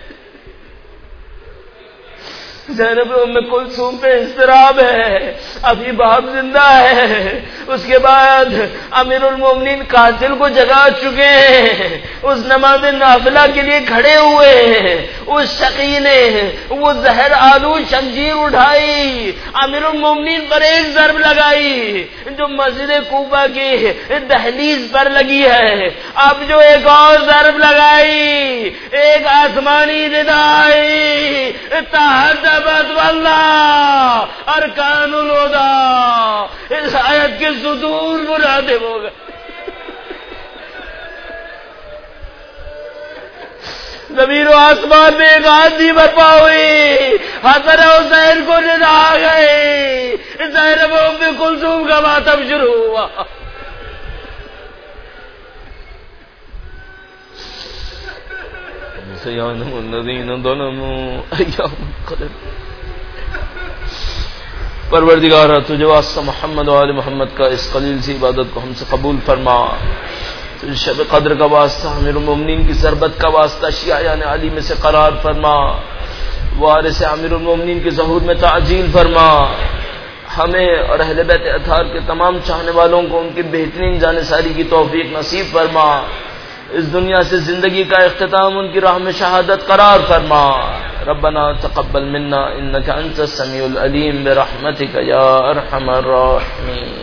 A: زینب ام کلثوم پہ اضطراب ہے, ابھی باپ زندہ ہے. اس کے بعد امیر المومنین قاتل کو جگا چکے ہیں, اس نماز نافلہ کے لیے کھڑے ہوئے ہیں. اس شقی نے وہ زہر آلود شمشیر اٹھائی, امیر المومنین پر ایک ضرب لگائی جو مسجد کوفہ کی دہلیز پر لگی ہے. اب جو ایک اور ضرب لگائی, ایک آسمانی ندائی تحت واللہ ارکان الہدی, اس آیت کے صدور منادب ہو گئے. زمین و آسمان میں ایک آندھی برپا ہوئی, حسن حسین کو ندا آ گئی, زینب ام کلثوم کا ماتم شروع ہوا. سيعلم الذين ظلموا أيام القدر. پروردگارہ تجھے واسطہ محمد و آل محمد کا اس قلیل سی عبادت کو ہم سے قبول فرما. تجھے شب قدر کا واسطہ, امیر المومنین کی ضربت کا واسطہ شیعیان علی میں سے قرار فرما. وارث امیر المومنین کے ظہور میں تعجیل فرما. ہمیں اور اہل بیت اطہار کے تمام چاہنے والوں کو ان کی بہترین جانثاری کی توفیق نصیب فرما. اس دنیا سے زندگی کا اختتام ان کی راہ میں شہادت قرار فرما. ربنا تقبل منا انك انت السميع العليم برحمتك يا ارحم الراحمين.